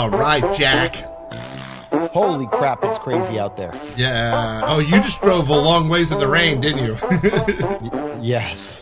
All right, Jack. Holy crap, it's crazy out there. Yeah. Oh, you just drove a long ways in the rain, didn't you? Yes.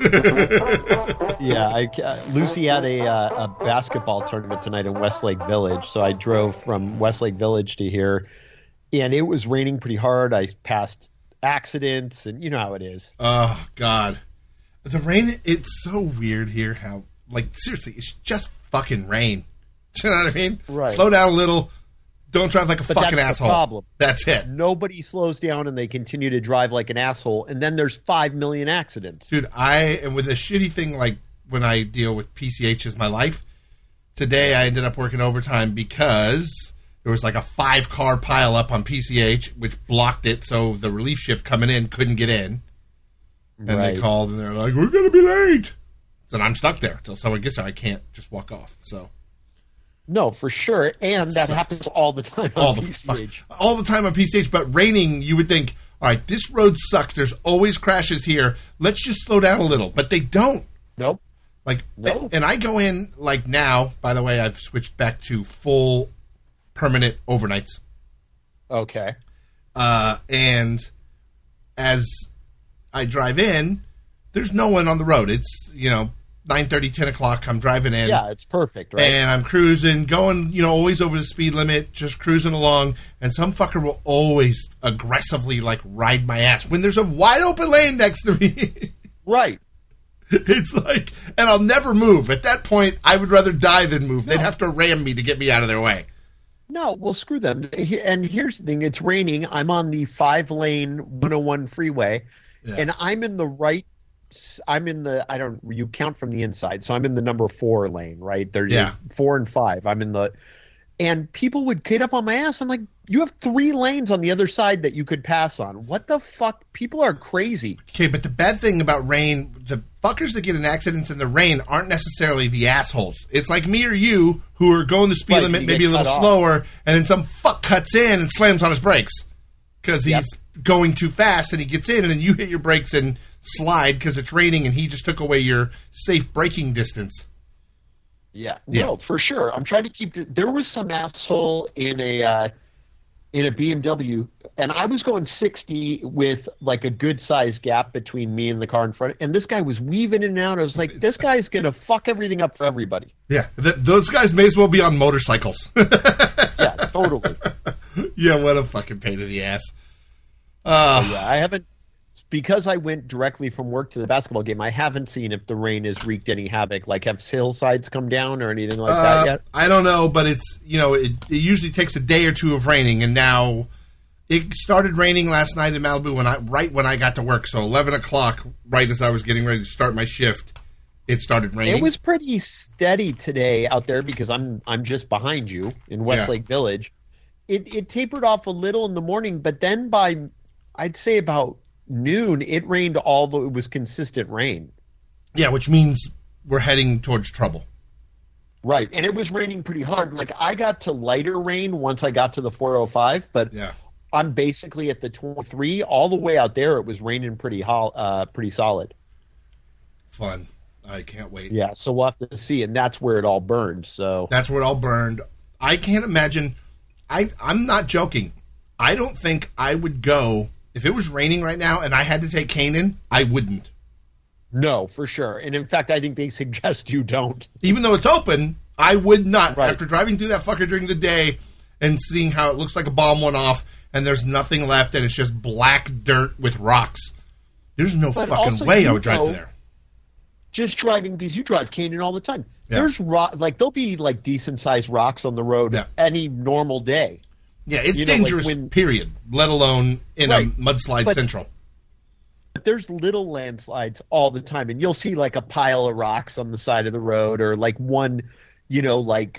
Yeah, Lucy had a basketball tournament tonight in Westlake Village, so I drove from Westlake Village to here, and it was raining pretty hard. I passed accidents, and you know how it is. Oh, God. The rain, it's so weird here how, like, seriously, it's just fucking rain. Do you know what I mean? Right. Slow down a little. Don't drive like a fucking that's asshole. The problem. That's it. Nobody slows down and they continue to drive like an asshole, and then there's 5 million accidents. Dude, and with a shitty thing like when I deal with PCH as my life, today I ended up working overtime because there was like a 5-car pile up on PCH, which blocked it, so the relief shift coming in couldn't get in. And They called and they're like, "We're going to be late." So I'm stuck there until someone gets there. I can't just walk off. So. No, for sure, and that happens all the time on PCH. All the time on PCH, but raining, you would think, all right, this road sucks. There's always crashes here. Let's just slow down a little. But they don't. Nope. And I go in, like now, by the way, I've switched back to full permanent overnights. Okay. And as I drive in, there's no one on the road. It's, 9:30, 10 o'clock, I'm driving in. Yeah, it's perfect, right? And I'm cruising, going, always over the speed limit, just cruising along, and some fucker will always aggressively, ride my ass when there's a wide open lane next to me. Right. It's like, and I'll never move. At that point, I would rather die than move. They'd have to ram me to get me out of their way. No, well, screw them. And here's the thing. It's raining. I'm on the 5-lane 101 freeway, and I'm in the you count from the inside, so I'm in the number 4 lane, right? There's 4 and 5. And people would get up on my ass. I'm like, you have 3 lanes on the other side that you could pass on. What the fuck? People are crazy. Okay, but the bad thing about rain, the fuckers that get in accidents in the rain aren't necessarily the assholes. It's like me or you who are going the speed limit maybe a little slower, and then some fuck cuts in and slams on his brakes because he's going too fast, and he gets in, and then you hit your brakes and slide because it's raining, and he just took away your safe braking distance. Yeah, no, for sure. I'm trying to keep. There was some asshole in a BMW, and I was going 60 with like a good sized gap between me and the car in front, and this guy was weaving in and out. I was like, this guy's gonna fuck everything up for everybody. Yeah, those guys may as well be on motorcycles. Yeah, totally. Yeah, what a fucking pain in the ass. I haven't. Because I went directly from work to the basketball game, I haven't seen if the rain has wreaked any havoc. Like, have hillsides come down or anything like that yet? I don't know, but it's, it usually takes a day or two of raining, and now it started raining last night in Malibu right when I got to work. So 11 o'clock, right as I was getting ready to start my shift, it started raining. It was pretty steady today out there because I'm just behind you in Westlake Village. It tapered off a little in the morning, but then by, I'd say about noon, it rained, although it was consistent rain. Yeah, which means we're heading towards trouble. Right, and it was raining pretty hard. Like, I got to lighter rain once I got to the 405, but I'm basically at the 23. All the way out there, it was raining pretty solid. Fun. I can't wait. Yeah, so we'll have to see, and that's where it all burned. So that's where it all burned. I can't imagine. I'm not joking. I don't think I would go. If it was raining right now and I had to take Kanan, I wouldn't. No, for sure. And in fact, I think they suggest you don't. Even though it's open, I would not. Right. After driving through that fucker during the day and seeing how it looks like a bomb went off and there's nothing left and it's just black dirt with rocks, there's no fucking way I would drive through there. Just driving, because you drive Kanan all the time. Yeah. There's there'll be like decent sized rocks on the road any normal day. Yeah, it's dangerous, period, let alone in a mudslide central. But there's little landslides all the time, and you'll see like a pile of rocks on the side of the road or like one, like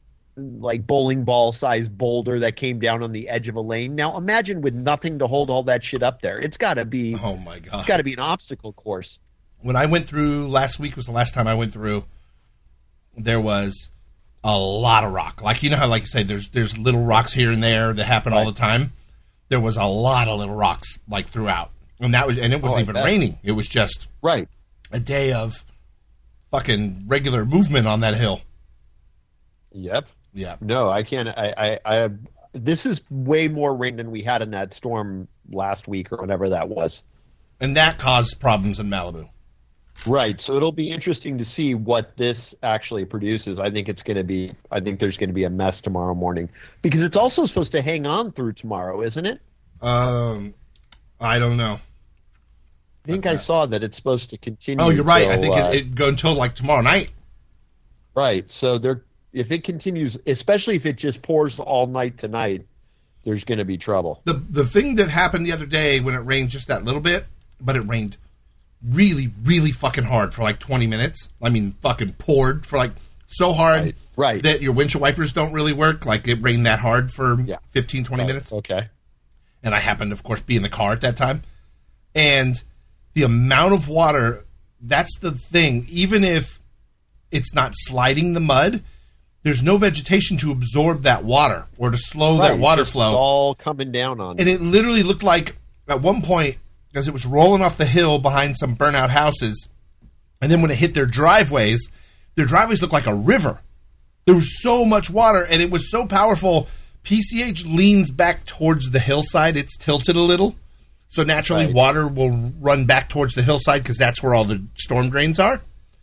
bowling ball sized boulder that came down on the edge of a lane. Now imagine with nothing to hold all that shit up there. It's got to be, oh my God, it's got to be an obstacle course. When I went through, last week was the last time I went through, there was a lot of rock. Like, how, like you say, there's little rocks here and there that happen all the time. There was a lot of little rocks, like, throughout. And it wasn't even raining. It was just a day of fucking regular movement on that hill. Yep. Yeah. No, I can't. This is way more rain than we had in that storm last week or whatever that was. And that caused problems in Malibu. Right. So it'll be interesting to see what this actually produces. I think there's going to be a mess tomorrow morning because it's also supposed to hang on through tomorrow, isn't it? I don't know. I think I saw that it's supposed to continue. Oh, you're right. I think it go until like tomorrow night. Right. So if it continues, especially if it just pours all night tonight, there's going to be trouble. The thing that happened the other day when it rained just that little bit, but it rained really, really fucking hard for like 20 minutes. I mean, fucking poured for like so hard right. that your windshield wipers don't really work. Like it rained that hard for 15, 20 minutes. Okay. And I happened, of course, be in the car at that time. And the amount of water, that's the thing. Even if it's not sliding the mud, there's no vegetation to absorb that water or to slow that water flow. It's all coming down on it. And it literally looked like, at one point, as it was rolling off the hill behind some burnout houses, and then when it hit their driveways looked like a river. There was so much water, and it was so powerful. PCH leans back towards the hillside. It's tilted a little. So naturally, water will run back towards the hillside because that's where all the storm drains are.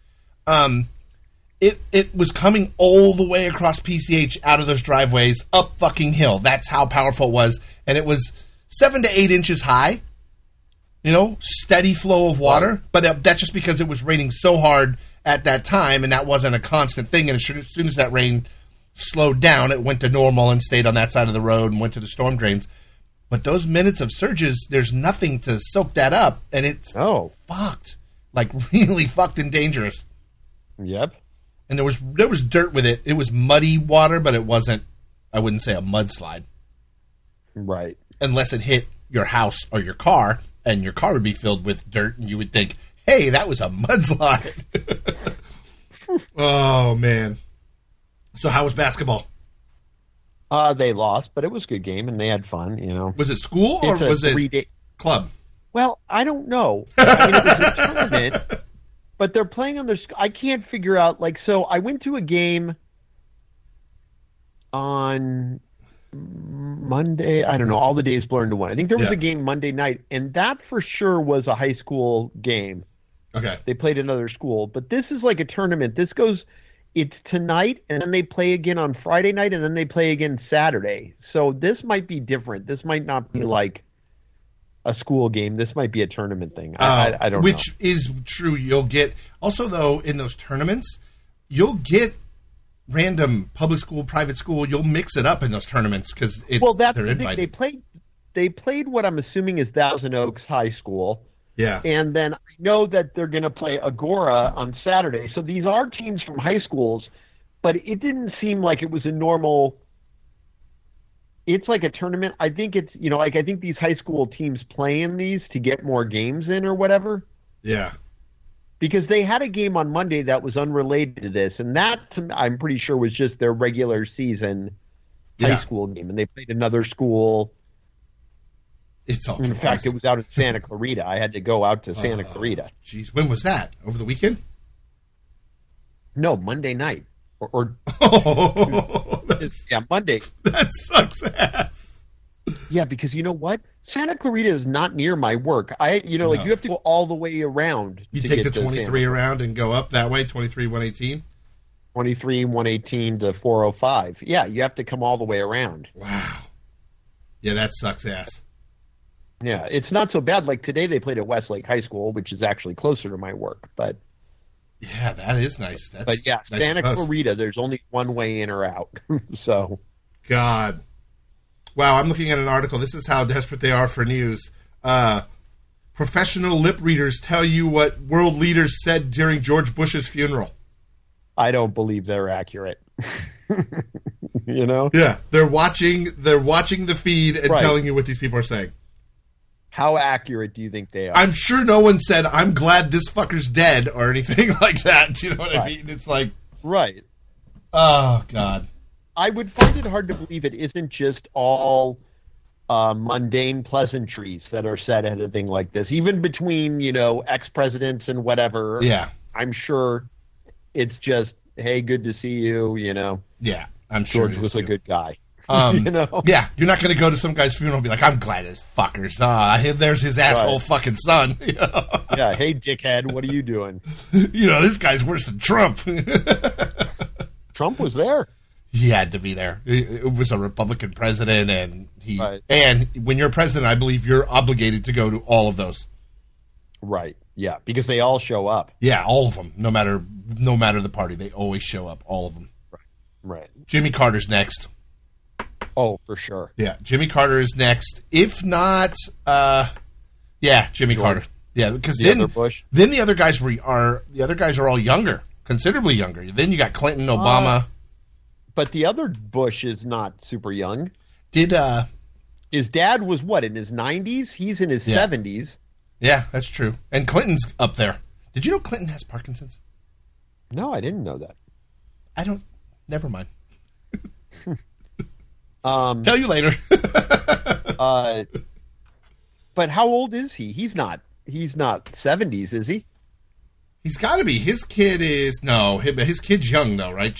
It was coming all the way across PCH out of those driveways up fucking hill. That's how powerful it was. And it was 7 to 8 inches high. You know, steady flow of water. But that's just because it was raining so hard at that time, and that wasn't a constant thing. And as soon as that rain slowed down, it went to normal and stayed on that side of the road and went to the storm drains. But those minutes of surges, there's nothing to soak that up, and it's fucked. Like, really fucked and dangerous. Yep. And there was dirt with it. It was muddy water, but it wasn't, I wouldn't say a mudslide. Right. Unless it hit your house or your car, and your car would be filled with dirt, and you would think, hey, that was a mudslide. Oh, man. So how was basketball? They lost, but it was a good game, and they had fun, you know. Was it school or was it club? Well, I don't know. I mean, it was a tournament, but they're playing on their... I can't figure out, like, so I went to a game on Monday. I don't know. All the days blur into one. I think there was a game Monday night, and that for sure was a high school game. Okay. They played another school, but this is like a tournament. This goes... It's tonight, and then they play again on Friday night, and then they play again Saturday. So this might be different. This might not be like a school game. This might be a tournament thing. I don't know. Which is true. You'll get... Also, though, in those tournaments, you'll get random public school, private school. You'll mix it up in those tournaments because they're invited. They played what I'm assuming is Thousand Oaks High School. Yeah. And then I know that they're going to play Agora on Saturday. So these are teams from high schools, but it didn't seem like it was a normal... It's like a tournament. I think it's, you know, like I think these high school teams play in these to get more games in or whatever. Yeah. Because they had a game on Monday that was unrelated to this, and that, I'm pretty sure, was just their regular season high school game. And they played another school... It's all in fact, it was out in Santa Clarita. I had to go out to Santa Clarita. Jeez, when was that? Over the weekend? No, Monday night. Or Monday. That sucks ass. Yeah, because you know what? Santa Clarita is not near my work. You have to go all the way around. You take the 23 around and go up that way, 23, 118? 23, 118 to 405. Yeah, you have to come all the way around. Wow. Yeah, that sucks ass. Yeah, it's not so bad. Like today they played at Westlake High School, which is actually closer to my work. But yeah, that is nice. Santa Clarita, there's only one way in or out. So, God. Wow, I'm looking at an article. This is how desperate they are for news. Professional lip readers tell you what world leaders said during George Bush's funeral. I don't believe they're accurate. You know? Yeah, they're watching the feed and telling you what these people are saying. How accurate do you think they are? I'm sure no one said, I'm glad this fucker's dead or anything like that. Do you know what I mean? It's like... Right. Oh, God. I would find it hard to believe it isn't just all mundane pleasantries that are said at a thing like this. Even between, ex-presidents and whatever. Yeah. I'm sure it's just, hey, good to see you, Yeah. I'm sure George was a good guy. Yeah, you're not going to go to some guy's funeral and be like, I'm glad his fuckers. There's his asshole fucking son. Yeah, hey, dickhead, what are you doing? This guy's worse than Trump. Trump was there. He had to be there. It was a Republican president, and and when you're president, I believe you're obligated to go to all of those. Right. Yeah, because they all show up. Yeah, all of them. No matter the party, they always show up. All of them. Right. Jimmy Carter's next. Oh, for sure. Yeah, Jimmy Carter is next. If not, Jimmy Carter. Yeah, because then the other guys are all younger, considerably younger. Then you got Clinton, Obama. But the other Bush is not super young. His dad was in his 90s? He's in his 70s. Yeah, that's true. And Clinton's up there. Did you know Clinton has Parkinson's? No, I didn't know that. Never mind. Tell you later. But how old is he? He's not 70s, is he? He's got to be. His kid's young though, right?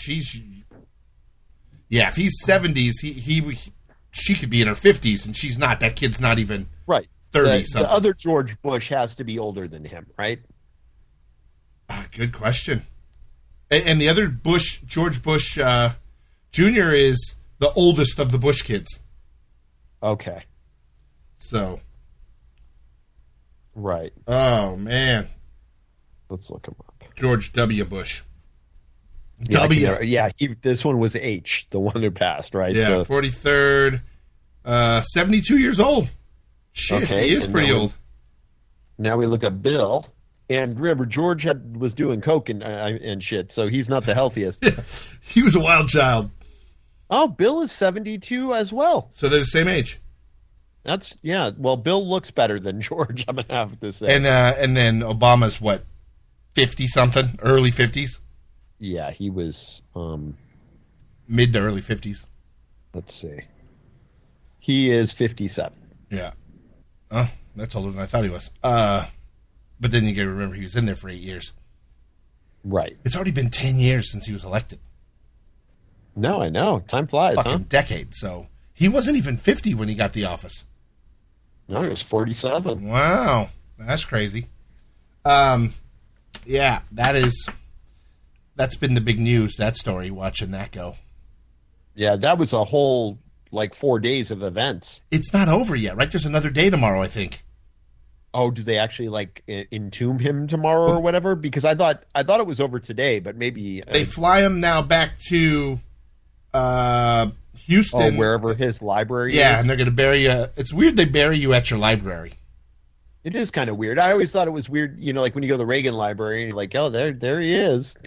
If he's 70s, she could be in her 50s, and she's not. That kid's not even 30 something. The other George Bush has to be older than him, right? Good question. And the other Bush, George Bush Jr. is the oldest of the Bush kids. Okay. So. Right. Oh, man. Let's look him up. George W. Bush. This one was H, the one who passed, right? Yeah, 43rd. 72 years old. Shit, okay, he is pretty old. Now we look at Bill. And remember, George was doing coke and shit, so he's not the healthiest. Yeah, he was a wild child. Oh, Bill is 72 as well. So they're the same age. Well, Bill looks better than George, I'm going to have to say. And then Obama's 50-something, early 50s? Yeah, he was... mid to early 50s. Let's see. He is 57. Yeah. Oh, that's older than I thought he was. But then you got to remember he was in there for 8 years. Right. It's already been 10 years since he was elected. No, I know. Time flies, Fucking decade. So he wasn't even 50 when he got the office. No, he was 47. Wow. That's crazy. Yeah, that's been the big news, that story, watching that go. Yeah, that was a whole, 4 days of events. It's not over yet, right? There's another day tomorrow, I think. Oh, do they actually entomb him tomorrow or whatever? Because I thought it was over today, but maybe they fly him now back to Houston, wherever his library is. Yeah, and they're going to bury you. It's weird they bury you at your library. It is kind of weird. I always thought it was weird, when you go to the Reagan Library and you're like, oh, there he is.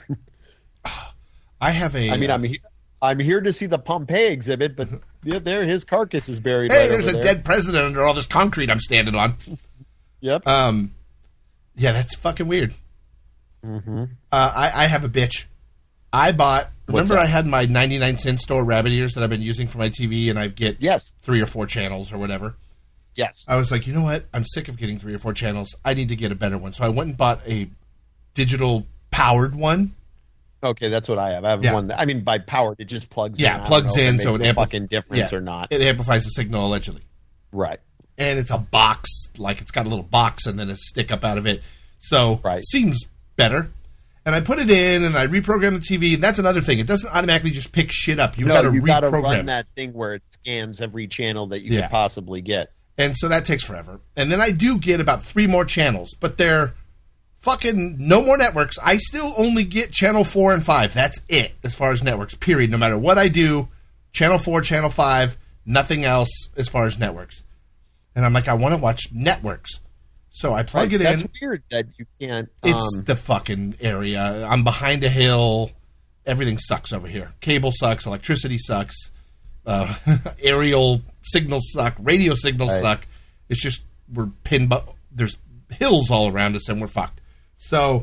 I have a. I mean, I'm here to see the Pompeii exhibit, but there his carcass is buried. Hey, there's a dead president under all this concrete I'm standing on. Yep. Yeah, that's fucking weird. Mm-hmm. I have a bitch. Remember I had my 99-cent store rabbit ears that I've been using for my TV, and I get 3 or 4 channels or whatever. Yes. I was like, you know what? I'm sick of getting 3 or 4 channels. I need to get a better one. So I went and bought a digital powered one. Okay, that's what I have. I have one. I mean, by powered, it just plugs in. Yeah, plugs in, so it amplifies. Fucking difference or not? It amplifies the signal allegedly. Right. And it's a box, it's got a little box and then a stick up out of it. So it seems better. And I put it in and I reprogram the TV. And that's another thing. It doesn't automatically just pick shit up. You've got to run that thing where it scans every channel that you could possibly get. And so that takes forever. And then I do get about 3 more channels, but they're fucking no more networks. I still only get channel 4 and 5. That's it as far as networks, period. No matter what I do, channel 4, channel 5, nothing else as far as networks. And I'm like, I want to watch networks. So I plug it in. That's weird that you can't. It's the fucking area. I'm behind a hill. Everything sucks over here. Cable sucks. Electricity sucks. Aerial signals suck. Radio signals suck. It's just we're pinned. There's hills all around us and we're fucked. So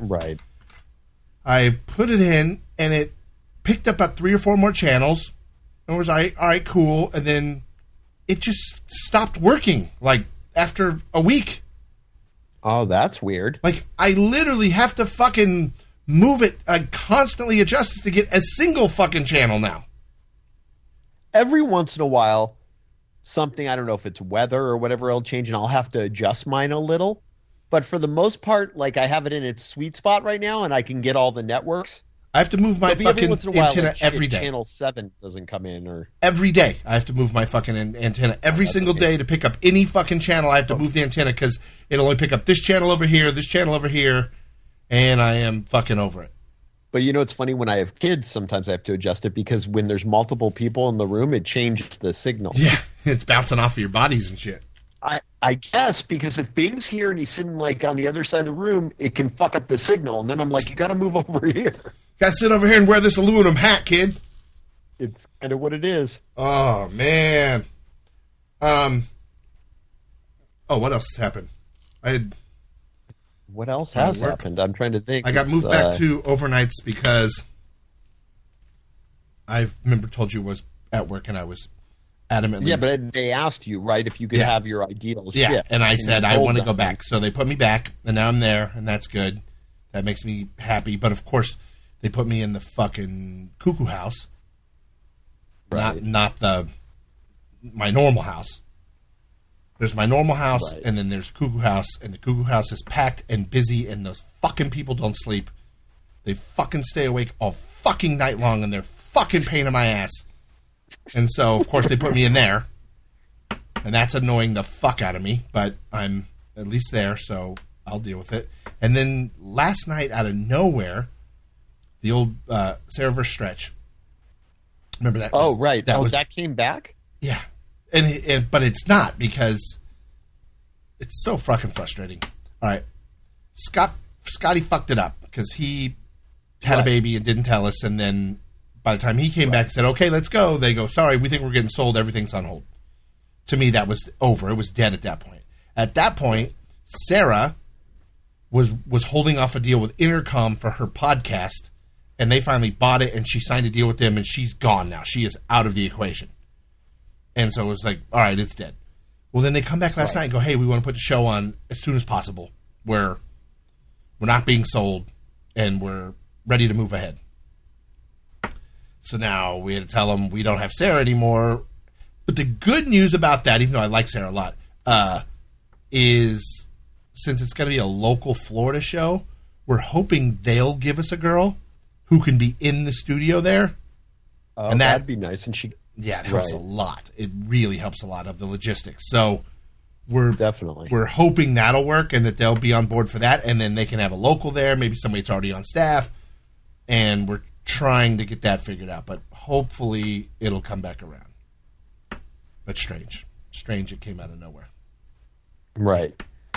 I put it in and it picked up about 3 or 4 more channels. And was all right, cool. And then it just stopped working, after a week. Oh, that's weird. I literally have to fucking move it, constantly adjust to get a single fucking channel now. every once in a while, something, I don't know if it's weather or whatever, will change, and I'll have to adjust mine a little. But for the most part, like, I have it in its sweet spot right now, and I can get all the networks. I have to move my fucking antenna every day. Channel 7 doesn't come in, or every day I have to move my fucking antenna every single day to pick up any fucking channel. I have to move the antenna because it'll only pick up this channel over here, this channel over here, and I am fucking over it. But you know, it's funny, when I have kids, sometimes I have to adjust it because when there's multiple people in the room, it changes the signal. Yeah, it's bouncing off of your bodies and shit. I guess because if Bing's here and he's sitting like on the other side of the room, it can fuck up the signal, and then I'm like, you got to move over here. Got to sit over here and wear this aluminum hat, kid. It's kind of what it is. Oh man. What else has happened? What else has happened? I'm trying to think. I got moved back to overnights because I remember told you was at work and I was adamantly. Yeah, but they asked you, right, if you could have your ideal shift. Yeah, and I said I want to go back. So they put me back, and now I'm there, and that's good. That makes me happy. But, of course, they put me in the fucking cuckoo house, right. not my normal house. There's my normal house, and then there's cuckoo house, and the cuckoo house is packed and busy, and those fucking people don't sleep. They fucking stay awake all fucking night long, and they're fucking pain in my ass. And so, of course, they put me in there, and that's annoying the fuck out of me, but I'm at least there, so I'll deal with it. And then last night, out of nowhere, the old Sarahverse stretch. Remember that? Right. That came back? Yeah. But it's not, because it's so fucking frustrating. All right. Scotty fucked it up, because he had a baby and didn't tell us, and then by the time he came back and said, okay, let's go, they go, sorry, we think we're getting sold. Everything's on hold. To me, that was over. It was dead at that point. At that point, Sarah was holding off a deal with Intercom for her podcast, and they finally bought it, and she signed a deal with them, and she's gone now. She is out of the equation. And so it was like, all right, it's dead. Well, then they come back last night and go, hey, we want to put the show on as soon as possible. We're not being sold, and we're ready to move ahead. So now we had to tell them we don't have Sarah anymore. But the good news about that, even though I like Sarah a lot, is since it's going to be a local Florida show, we're hoping they'll give us a girl who can be in the studio there. Oh, and that'd be nice. And it helps a lot. It really helps a lot of the logistics. So we're hoping that'll work and that they'll be on board for that. And then they can have a local there, maybe somebody that's already on staff. And we're trying to get that figured out, but hopefully it'll come back around. But strange it came out of nowhere. Right.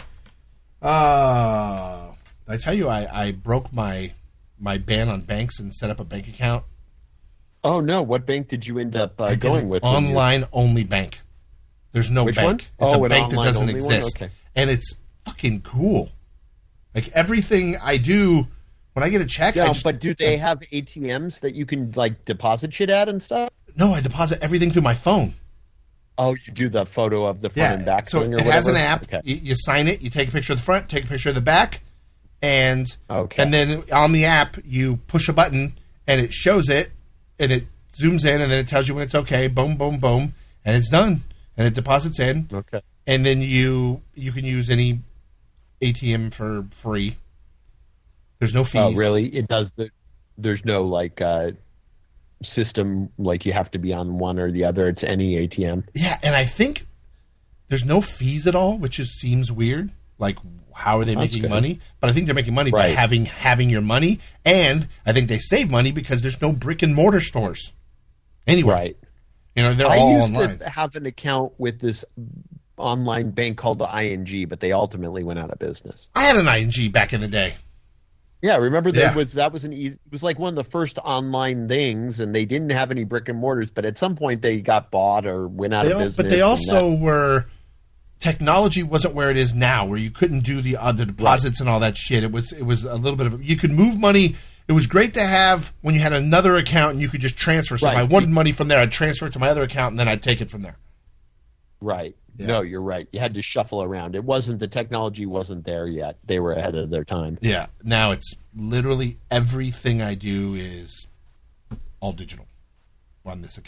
I tell you, I broke my ban on banks and set up a bank account. Oh no, what bank did you end up going with? Online only bank. There's no bank. One? It's a bank that doesn't exist. Okay. And it's fucking cool. Like everything I do, when I get a check, but do they have ATMs that you can like deposit shit at and stuff? No, I deposit everything through my phone. Oh, you do the photo of the front and back so thing or it whatever? has an app. Okay. You sign it, you take a picture of the front, take a picture of the back, and then on the app, you push a button, and it shows it, and it zooms in, and then it tells you when it's okay, boom, boom, boom, and it's done. And it deposits in. Okay. And then you can use any ATM for free. There's no fees. Oh, really? It does. There's no like system like you have to be on one or the other. It's any ATM. Yeah, and I think there's no fees at all, which just seems weird. Like, how are they making money? But I think they're making money by having your money, and I think they save money because there's no brick and mortar stores anywhere. Right. You know, they're all online. I used to have an account with this online bank called the ING, but they ultimately went out of business. I had an ING back in the day. Yeah, remember that was it was like one of the first online things, and they didn't have any brick and mortars, but at some point they got bought or went out of business. But they also were technology wasn't where it is now, where you couldn't do the deposits and all that shit. It was a little bit of you could move money. It was great to have when you had another account and you could just transfer. So if I wanted money from there, I'd transfer it to my other account and then I'd take it from there. Right. Yeah. No, you're right. You had to shuffle around. The technology wasn't there yet. They were ahead of their time. Yeah. Now it's literally everything I do is all digital on this account.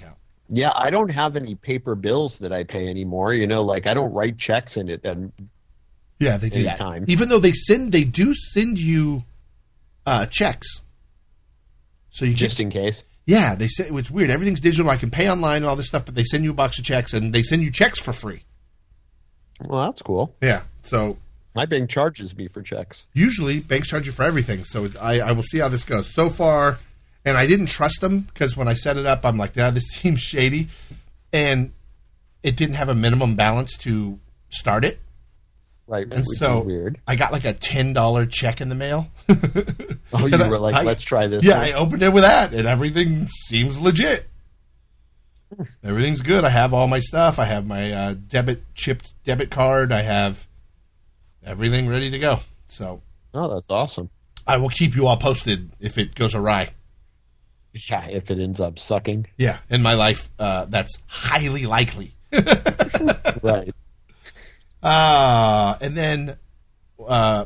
Yeah, I don't have any paper bills that I pay anymore. Like I don't write checks in it. And yeah, they do anytime. that. Even though they do send you checks. So you just in case. Yeah, they say it's weird. Everything's digital. I can pay online and all this stuff, but they send you a box of checks and they send you checks for free. Well, that's cool. Yeah, so my bank charges me for checks. Usually, banks charge you for everything. So I will see how this goes. So far, and I didn't trust them because when I set it up, I'm like, this seems shady, and it didn't have a minimum balance to start it. Right, and so weird. I got like a $10 check in the mail. Oh, you were like, let's try this. Yeah, I opened it with that, and everything seems legit. Everything's good. I have all my stuff. I have my chipped debit card. I have everything ready to go. So, oh, that's awesome. I will keep you all posted if it goes awry. Yeah, if it ends up sucking. Yeah, in my life, that's highly likely. Right. And then I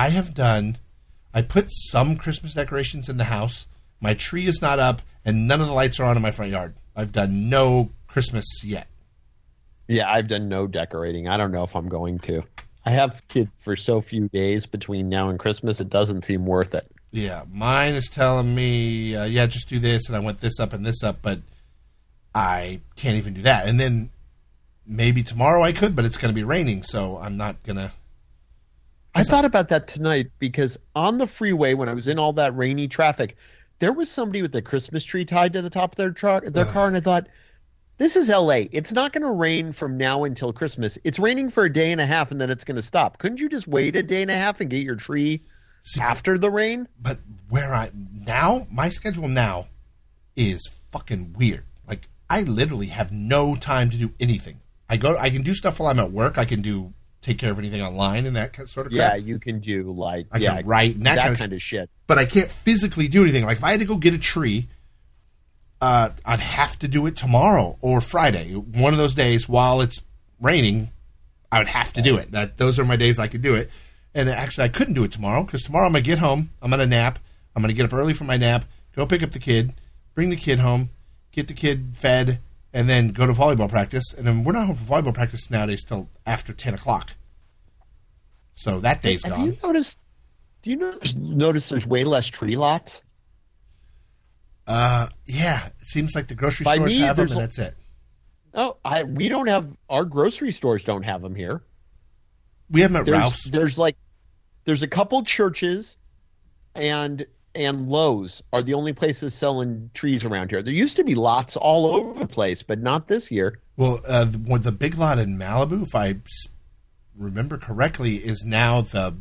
put some Christmas decorations in the house. My tree is not up, and none of the lights are on in my front yard. I've done no Christmas yet. Yeah, I've done no decorating. I don't know if I'm going to. I have kids for so few days between now and Christmas, it doesn't seem worth it. Yeah, mine is telling me, just do this, and I went this up and this up, but I can't even do that. And then maybe tomorrow I could, but it's going to be raining, so I'm not going to. I thought about that tonight because on the freeway when I was in all that rainy traffic, there was somebody with a Christmas tree tied to the top of their car, and I thought, this is L.A. It's not going to rain from now until Christmas. It's raining for a day and a half, and then it's going to stop. Couldn't you just wait a day and a half and get your tree after the rain? But my schedule now is fucking weird. Like, I literally have no time to do anything. I can do stuff while I'm at work. I can take care of anything online and that sort of crap. Yeah, you can do I can write and that kind of shit. But I can't physically do anything. Like if I had to go get a tree, I'd have to do it tomorrow or Friday. One of those days while it's raining, I would have to do it. Those are my days I could do it. And actually, I couldn't do it tomorrow because tomorrow I'm going to get home. I'm going to nap. I'm going to get up early for my nap, go pick up the kid, bring the kid home, get the kid fed, and then go to volleyball practice. And then we're not home for volleyball practice nowadays till after 10 o'clock. So that day's gone. Do you notice there's way less tree lots? Yeah. It seems like the grocery stores have them, and that's it. Oh, we don't have, our grocery stores don't have them here. We have them at Ralph's. There's a couple churches and Lowe's are the only places selling trees around here. There used to be lots all over the place, but not this year. Well, the big lot in Malibu, if I remember correctly, is now the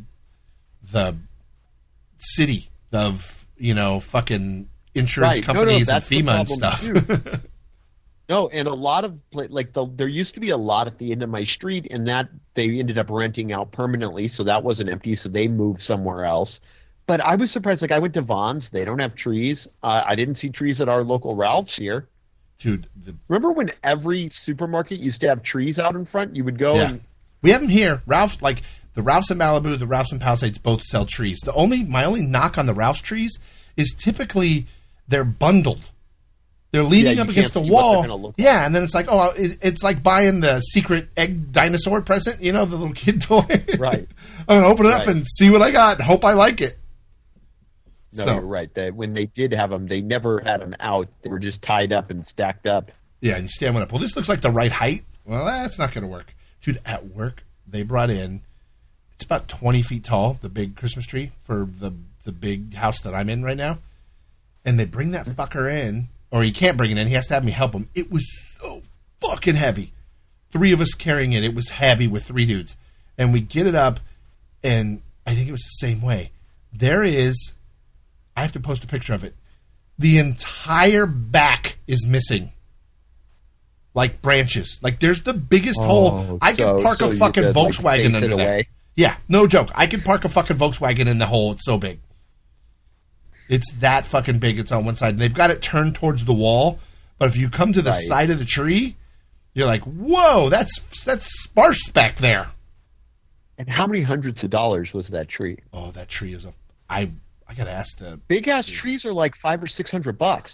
city of, fucking insurance companies and FEMA and stuff. No, and a lot of there used to be a lot at the end of my street, and that they ended up renting out permanently, so that wasn't empty, so they moved somewhere else. But I was surprised. Like I went to Vaughn's, they don't have trees. I didn't see trees at our local Ralph's here. Dude, remember when every supermarket used to have trees out in front? You would go and we have them here. Ralph's, like the Ralph's in Malibu, the Ralph's in Palisades, both sell trees. My only knock on the Ralph's trees is typically they're bundled. They're leaning up against the wall. Yeah, and then it's like, it's like buying the secret egg dinosaur present, the little kid toy. Right. I'm going to open it up and see what I got and hope I like it. No, you're right. When they did have them, they never had them out. They were just tied up and stacked up. Yeah, and you stand one up. Well, this looks like the right height. Well, that's not going to work. Dude, at work, they brought in, it's about 20 feet tall, the big Christmas tree for the big house that I'm in right now. And they bring that fucker in. Or he can't bring it in. He has to have me help him. It was so fucking heavy. 3 of us carrying it. It was heavy with 3 dudes. And we get it up, and I think it was the same way. I have to post a picture of it. The entire back is missing. Like branches. Like there's the biggest hole. I could park a fucking Volkswagen under there. Yeah, no joke. I could park a fucking Volkswagen in the hole. It's so big. It's that fucking big. It's on one side. And they've got it turned towards the wall. But if you come to the side of the tree, you're like, whoa, that's sparse back there. And how many hundreds of dollars was that tree? Oh, that tree is I got to ask the... Big-ass trees are like $500 or $600.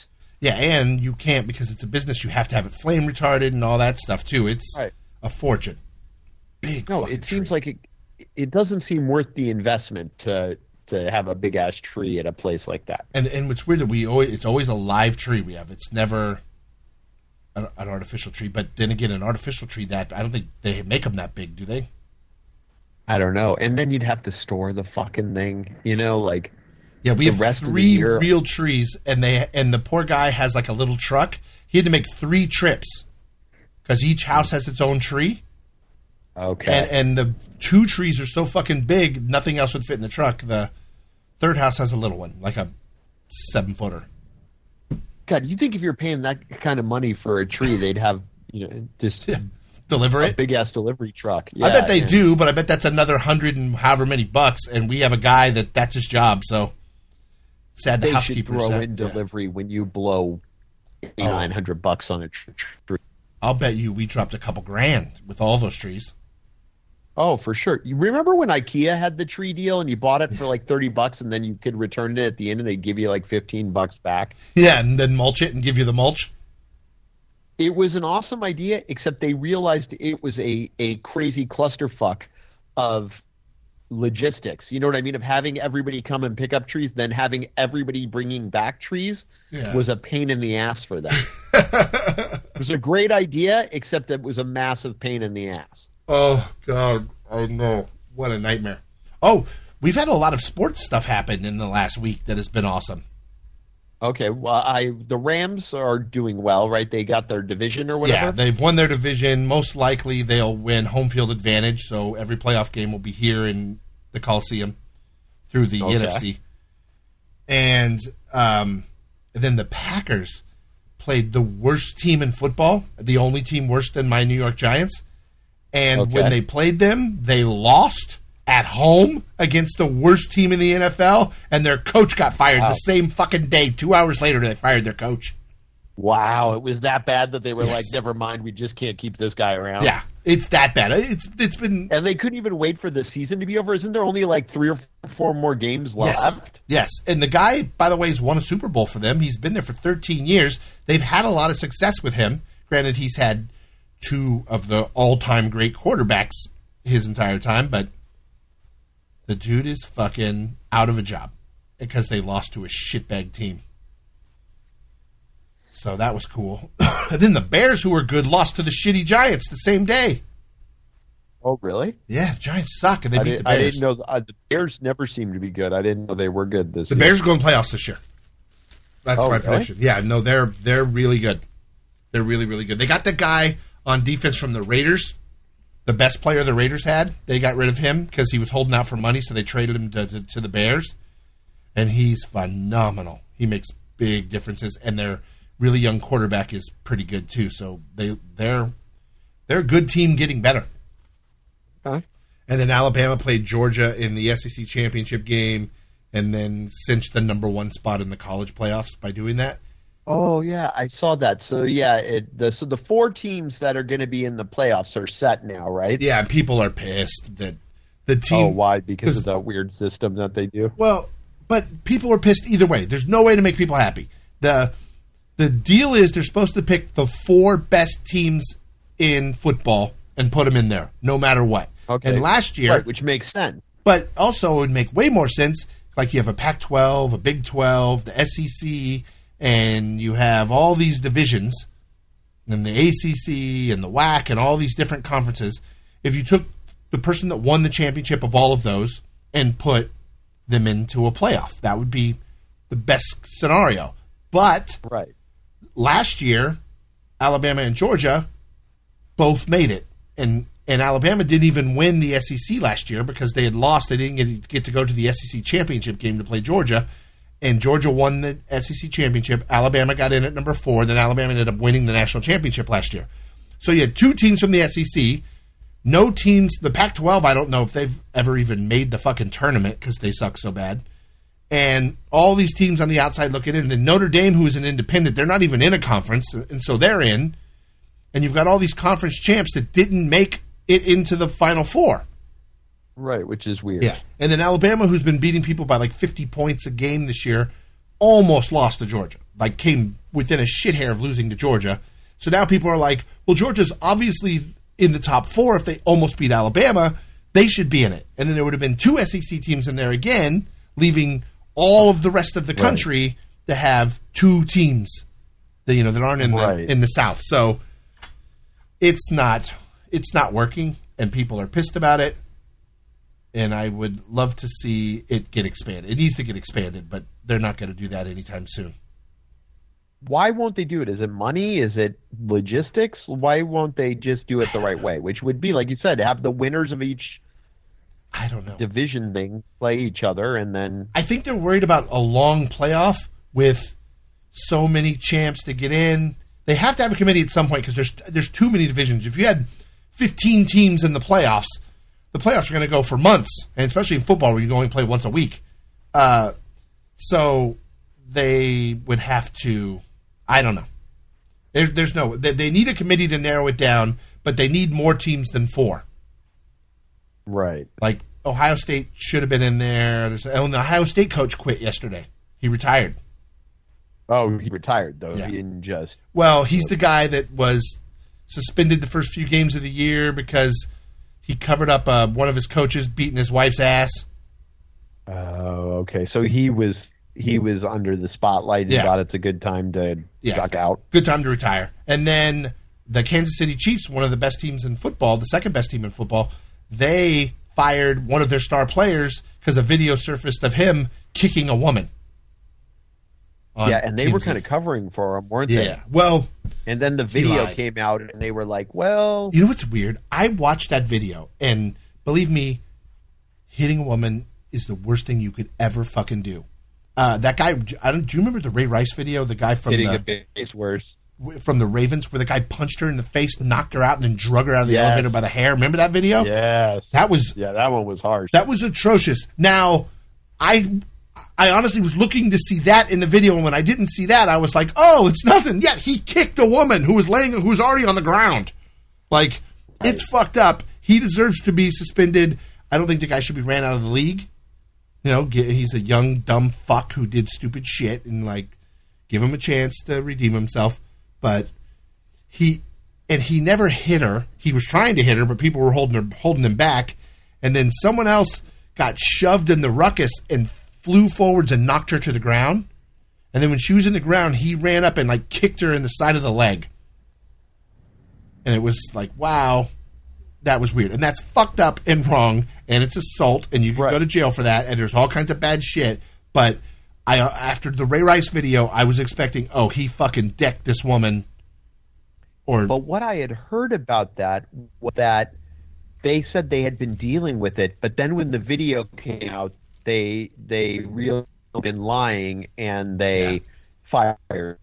Yeah, and you can't, because it's a business, you have to have it flame retarded and all that stuff too. It's a fortune. Big. No, it seems like it doesn't seem worth the investment to have a big ass tree at a place like that. And what's weird that it's always a live tree we have. It's never an artificial tree. But then again, an artificial tree, that I don't think they make them that big, do they? I don't know. And then you'd have to store the fucking thing, like. Yeah, we have 3 real trees, and the poor guy has like a little truck. He had to make 3 trips because each house has its own tree. Okay. And the 2 trees are so fucking big, nothing else would fit in the truck. The third house has a little one, like a 7-footer. God, you think if you're paying that kind of money for a tree, they'd have, just deliver it? A big-ass delivery truck. Yeah, I bet they do, but I bet that's another $100 and however many bucks, and we have a guy that's his job, so sad the housekeeper should throw in delivery when you blow $900 on a tree. I'll bet you we dropped a couple grand with all those trees. Oh, for sure. You remember when IKEA had the tree deal and you bought it for like $30 and then you could return it at the end and they'd give you like $15 back? Yeah, and then mulch it and give you the mulch. It was an awesome idea, except they realized it was a crazy clusterfuck of logistics. You know what I mean? Of having everybody come and pick up trees, then having everybody bringing back trees was a pain in the ass for them. It was a great idea, except it was a massive pain in the ass. Oh, God. I know. What a nightmare. Oh, we've had a lot of sports stuff happen in the last week that has been awesome. Okay, well, the Rams are doing well, right? They got their division or whatever? Yeah, they've won their division. Most likely they'll win home field advantage, so every playoff game will be here in the Coliseum through the NFC. And then the Packers played the worst team in football, the only team worse than my New York Giants. And when they played them, they lost at home against the worst team in the NFL, and their coach got fired the same fucking day. 2 hours later, they fired their coach. Wow, it was that bad that they were like, never mind, we just can't keep this guy around. Yeah, it's that bad. It's been... And they couldn't even wait for the season to be over. Isn't there only like 3 or 4 more games left? Yes, and the guy, by the way, has won a Super Bowl for them. He's been there for 13 years. They've had a lot of success with him. Granted, he's had 2 of the all-time great quarterbacks his entire time, but the dude is fucking out of a job because they lost to a shitbag team. So that was cool. And then the Bears, who were good, lost to the shitty Giants the same day. Oh, really? Yeah, the Giants suck, and they beat the Bears. I didn't know the Bears never seemed to be good. I didn't know they were good this year. The Bears are going playoffs this year. That's my prediction. Yeah, no, they're really good. They're really, really good. They got the guy on defense from the Raiders, the best player the Raiders had. They got rid of him because he was holding out for money, so they traded him to the Bears. And he's phenomenal. He makes big differences, and their really young quarterback is pretty good too. So they're a good team getting better. Okay. And then Alabama played Georgia in the SEC championship game, and then cinched the number 1 spot in the college playoffs by doing that. Oh yeah, I saw that. So yeah, so the 4 teams that are going to be in the playoffs are set now, right? Yeah, and people are pissed that the team. Oh, why? Because of the weird system that they do. Well, but people are pissed either way. There's no way to make people happy. The deal is they're supposed to pick the 4 best teams in football and put them in there, no matter what. Okay. And last year, which makes sense. But also, it would make way more sense. Like you have a Pac-12, a Big 12, the SEC. And you have all these divisions, and the ACC and the WAC and all these different conferences. If you took the person that won the championship of all of those and put them into a playoff, that would be the best scenario. But last year, Alabama and Georgia both made it. And Alabama didn't even win the SEC last year because they had lost. They didn't get to go to the SEC championship game to play Georgia. And Georgia won the SEC championship. Alabama got in at number 4. Then Alabama ended up winning the national championship last year. So you had 2 teams from the SEC. No teams. The Pac-12, I don't know if they've ever even made the fucking tournament because they suck so bad. And all these teams on the outside looking in. And Notre Dame, who is an independent, they're not even in a conference. And so they're in. And you've got all these conference champs that didn't make it into the Final 4. Right, which is weird. Yeah. And then Alabama, who's been beating people by like 50 points a game this year, almost lost to Georgia. Like came within a shit hair of losing to Georgia. So now people are like, well, Georgia's obviously in the top 4. If they almost beat Alabama, they should be in it. And then there would have been 2 SEC teams in there again, leaving all of the rest of the country to have 2 teams that aren't in the South. So it's not working, and people are pissed about it. And I would love to see it get expanded. It needs to get expanded, but they're not going to do that anytime soon. Why won't they do it? Is it money? Is it logistics? Why won't they just do it the right way? Which would be, like you said, have the winners of each I don't know division thing play each other, and then I think they're worried about a long playoff with so many champs to get in. They have to have a committee at some point because there's too many divisions. If you had 15 teams in the playoffs are going to go for months, and especially in football where you can only play once a week. So they would have to. I don't know. There's no. They need a committee to narrow it down, but they need more teams than 4. Right. Like Ohio State should have been in there. The Ohio State coach quit yesterday. He retired. Oh, he retired though. Yeah. He didn't just. Well, he's the guy that was suspended the first few games of the year because he covered up one of his coaches beating his wife's ass. Oh, okay. So he was under the spotlight and thought it's a good time to duck out. Good time to retire. And then the Kansas City Chiefs, one of the best teams in football, the second best team in football, they fired one of their star players because a video surfaced of him kicking a woman. Yeah, and they were kind of covering for him, weren't they? Yeah. Well, and then the video came out, and they were like, well... You know what's weird? I watched that video, and believe me, hitting a woman is the worst thing you could ever fucking do. That guy, do you remember the Ray Rice video? The guy from hitting a face worse. From the Ravens, where the guy punched her in the face, knocked her out, and then drug her out of the elevator by the hair. Remember that video? Yes. That one was harsh. That was atrocious. Now, I honestly was looking to see that in the video, and when I didn't see that, I was like, "Oh, it's nothing." Yeah, he kicked a woman who was already on the ground. Like, it's fucked up. He deserves to be suspended. I don't think the guy should be ran out of the league. He's a young dumb fuck who did stupid shit, and give him a chance to redeem himself. But he never hit her. He was trying to hit her, but people were holding him back. And then someone else got shoved in the ruckus and flew forwards and knocked her to the ground. And then when she was in the ground, he ran up and kicked her in the side of the leg. And it was like, wow, that was weird. And that's fucked up and wrong. And it's assault, and you can go to jail for that. And there's all kinds of bad shit. But after the Ray Rice video, I was expecting, he fucking decked this woman. But what I had heard about that was that they said they had been dealing with it, but then when the video came out, they realized they'd been lying and they fired.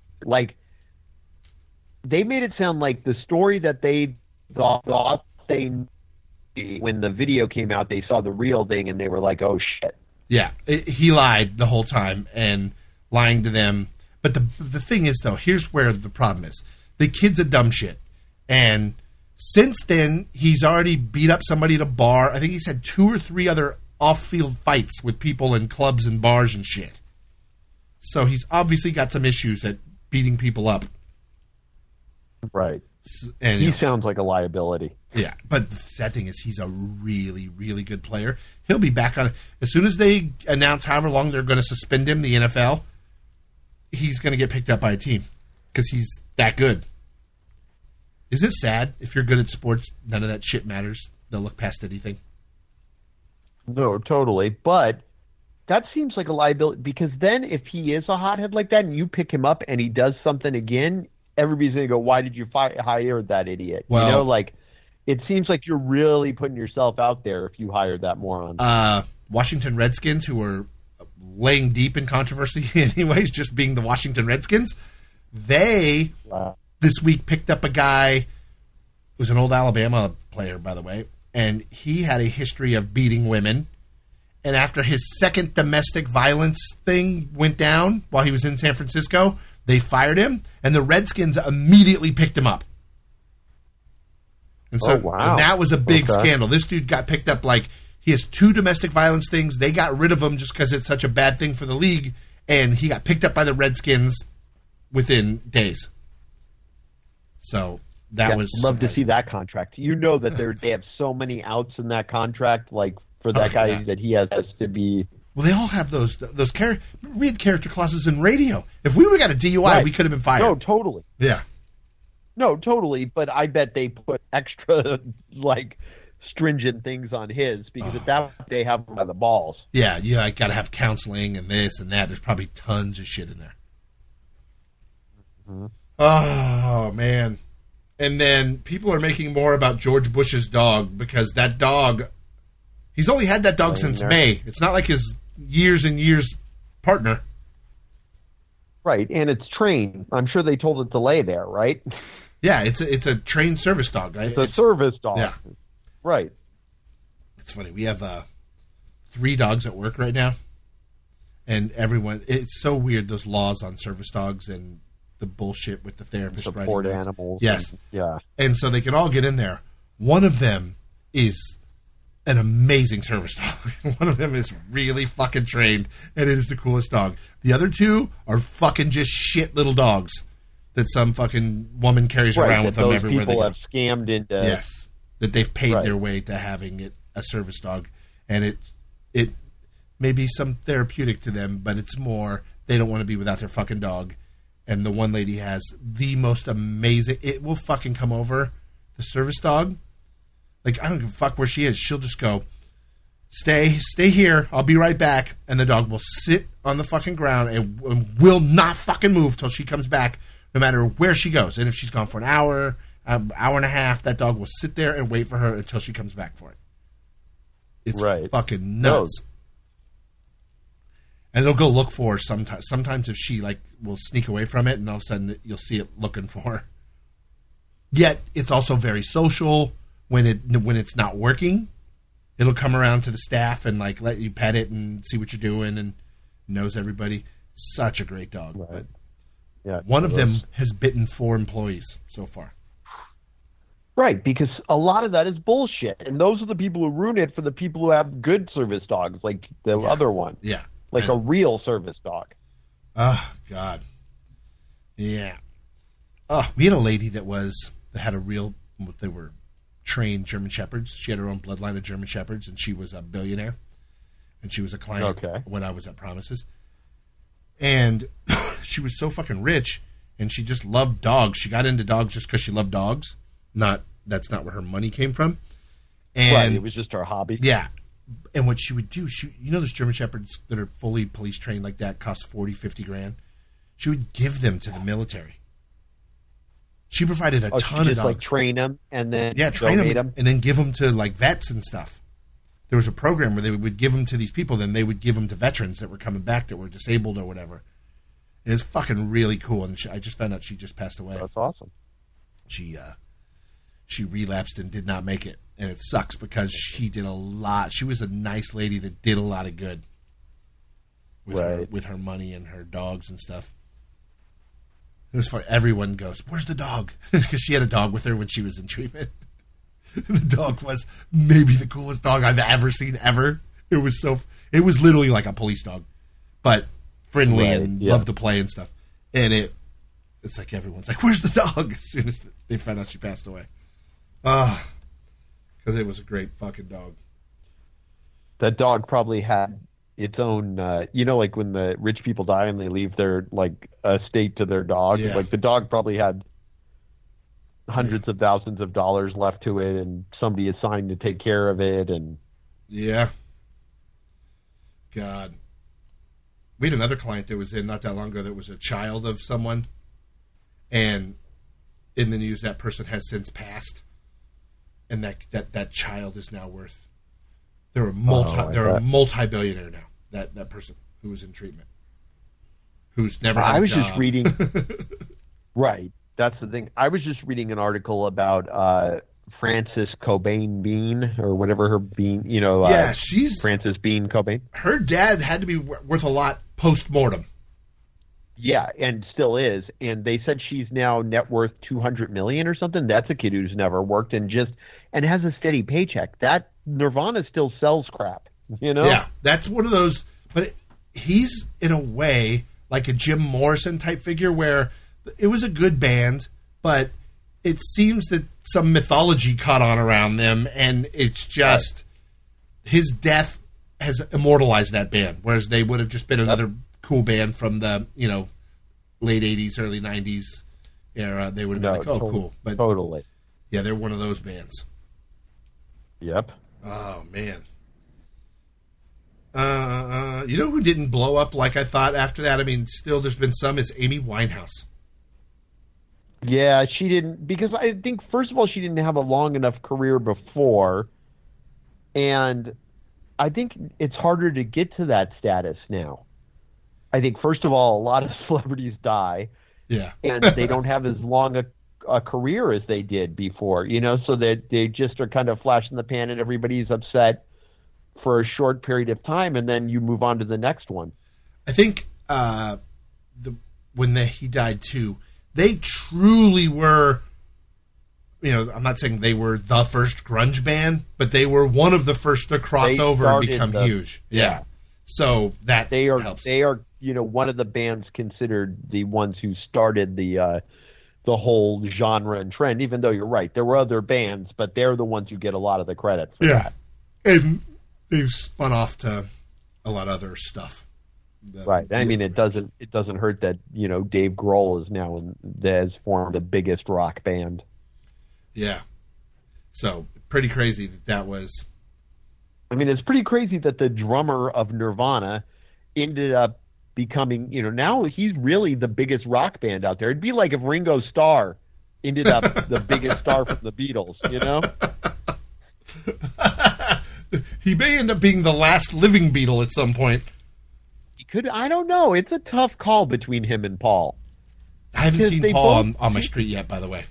They made it sound like the story that they thought when the video came out, they saw the real thing and they were like, oh shit. Yeah, he lied the whole time and lying to them. But the thing is, though, here's where the problem is. The kid's a dumb shit. And since then, he's already beat up somebody at a bar. I think he's had 2 or 3 other off-field fights with people in clubs and bars and shit. So he's obviously got some issues at beating people up. Right. And, he sounds like a liability. Yeah, but the sad thing is he's a really, really good player. He'll be back on it. As soon as they announce however long they're going to suspend him, the NFL, he's going to get picked up by a team because he's that good. Is it sad? If you're good at sports, none of that shit matters. They'll look past anything. No, totally. But that seems like a liability because then if he is a hothead like that and you pick him up and he does something again, everybody's going to go, why did you hire that idiot? Well, it seems like you're really putting yourself out there if you hired that moron. Washington Redskins, who are laying deep in controversy anyways, just being the Washington Redskins, they this week picked up a guy who's an old Alabama player, by the way, and he had a history of beating women. And after his second domestic violence thing went down while he was in San Francisco, they fired him, and the Redskins immediately picked him up. And so and that was a big scandal. This dude got picked up he has 2 domestic violence things. They got rid of him just because it's such a bad thing for the league, and he got picked up by the Redskins within days. So that was love surprising. to see that contract. You know that they have so many outs in that contract, like for that guy that he has to be. Well, they all have those we had character clauses in radio. If we would have got a DUI, we could have been fired. No, totally. Yeah. No, totally. But I bet they put extra like stringent things on his because at that point they have him by the balls. Yeah, I got to have counseling and this and that. There's probably tons of shit in there. Mm-hmm. Oh man. And then people are making more about George Bush's dog because that dog, he's only had that dog since May. It's not like his years and years partner. Right, and it's trained. I'm sure they told it to lay there, right? Yeah, it's a trained service dog. It's a service dog. Yeah. Right. It's funny. We have 3 dogs at work right now. And everyone, it's so weird, those laws on service dogs and the bullshit with the therapist support writing animals. Yes. Yeah. And so they can all get in there. One of them is an amazing service dog. One of them is really fucking trained, and it is the coolest dog. The other 2 are fucking just shit little dogs that some fucking woman carries around with them everywhere they go. People have scammed into. Yes, that they've paid their way to having it a service dog, and it may be some therapeutic to them, but it's more they don't want to be without their fucking dog. And the one lady has the most amazing. It will fucking come over. The service dog, like I don't give a fuck where she is. She'll just go, stay here. I'll be right back. And the dog will sit on the fucking ground and will not fucking move till she comes back, no matter where she goes. And if she's gone for an hour and a half, that dog will sit there and wait for her until she comes back for it. It's fucking nuts. And it'll go look for her sometimes. Sometimes if she will sneak away from it, and all of a sudden you'll see it looking for her. Yet it's also very social when it's not working. It'll come around to the staff and let you pet it and see what you're doing and knows everybody. Such a great dog. Right. But yeah, one of them has bitten 4 employees so far. Right, because a lot of that is bullshit, and those are the people who ruin it for the people who have good service dogs, like the other one. Yeah. Like a real service dog. Oh, God. Yeah. Oh, we had a lady that had they were trained German Shepherds. She had her own bloodline of German Shepherds, and she was a billionaire. And she was a client when I was at Promises. And she was so fucking rich, and she just loved dogs. She got into dogs just because she loved dogs. That's not where her money came from. And it was just her hobby. Yeah. And what she would do, those German Shepherds that are fully police trained like that cost $40,000-$50,000. She would give them to the military. She provided a ton of dogs. Train them and then train them and then give them to vets and stuff. There was a program where they would give them to these people, then they would give them to veterans that were coming back that were disabled or whatever. It was fucking really cool, and I just found out she just passed away. That's awesome. She relapsed and did not make it. And it sucks because she did a lot. She was a nice lady that did a lot of good with her money and her dogs and stuff. It was fun. Everyone goes, "Where's the dog?" Because she had a dog with her when she was in treatment. The dog was maybe the coolest dog I've ever seen ever. It was literally like a police dog, but friendly and loved to play and stuff. And it's like everyone's like, "Where's the dog?" As soon as they found out she passed away. Because it was a great fucking dog. That dog probably had its own, like when the rich people die and they leave their estate to their dog. Yeah. Like the dog probably had hundreds of thousands of dollars left to it, and somebody assigned to take care of it. And yeah, God, we had another client that was in not that long ago that was a child of someone, and in the news that person has since passed. And that child is now worth. They're a multi-billionaire now. That person who was in treatment, who's never had a job. Just reading. Right, that's the thing. I was just reading an article about Frances Cobain Bean or whatever her Bean. She's Frances Bean Cobain. Her dad had to be worth a lot post-mortem. Yeah, and still is. And they said she's now net worth $200 million or something. That's a kid who's never worked and has a steady paycheck. That Nirvana still sells crap, Yeah, that's one of those. But he's in a way like a Jim Morrison type figure, where it was a good band, but it seems that some mythology caught on around them, and it's just his death has immortalized that band, whereas they would have just been another cool band from the late 80s, early 90s era. They would have been cool. But totally. Yeah, they're one of those bands. Yep. Oh, man. You know who didn't blow up like I thought after that? I mean, still there's been some, is Amy Winehouse. Yeah, she didn't, because I think, first of all, she didn't have a long enough career before, and I think it's harder to get to that status now. I think, first of all, a lot of celebrities die, and they don't have as long a career as they did before, so that they just are kind of flash in the pan and everybody's upset for a short period of time, and then you move on to the next one. I think when he died too, they truly were, I'm not saying they were the first grunge band, but they were one of the first to cross over and become huge. Yeah. So that helps. They are, one of the bands considered the ones who started the whole genre and trend, even though you're right. There were other bands, but they're the ones who get a lot of the credit for that. And they've spun off to a lot of other stuff. Right. I mean, it doesn't hurt that, Dave Grohl is now has formed the biggest rock band. Yeah. So pretty crazy that was. I mean, it's pretty crazy that the drummer of Nirvana ended up becoming, now he's really the biggest rock band out there. It'd be like if Ringo Starr ended up the biggest star from the Beatles, He may end up being the last living Beatle at some point. I don't know. It's a tough call between him and Paul. I haven't seen Paul on my street yet, by the way.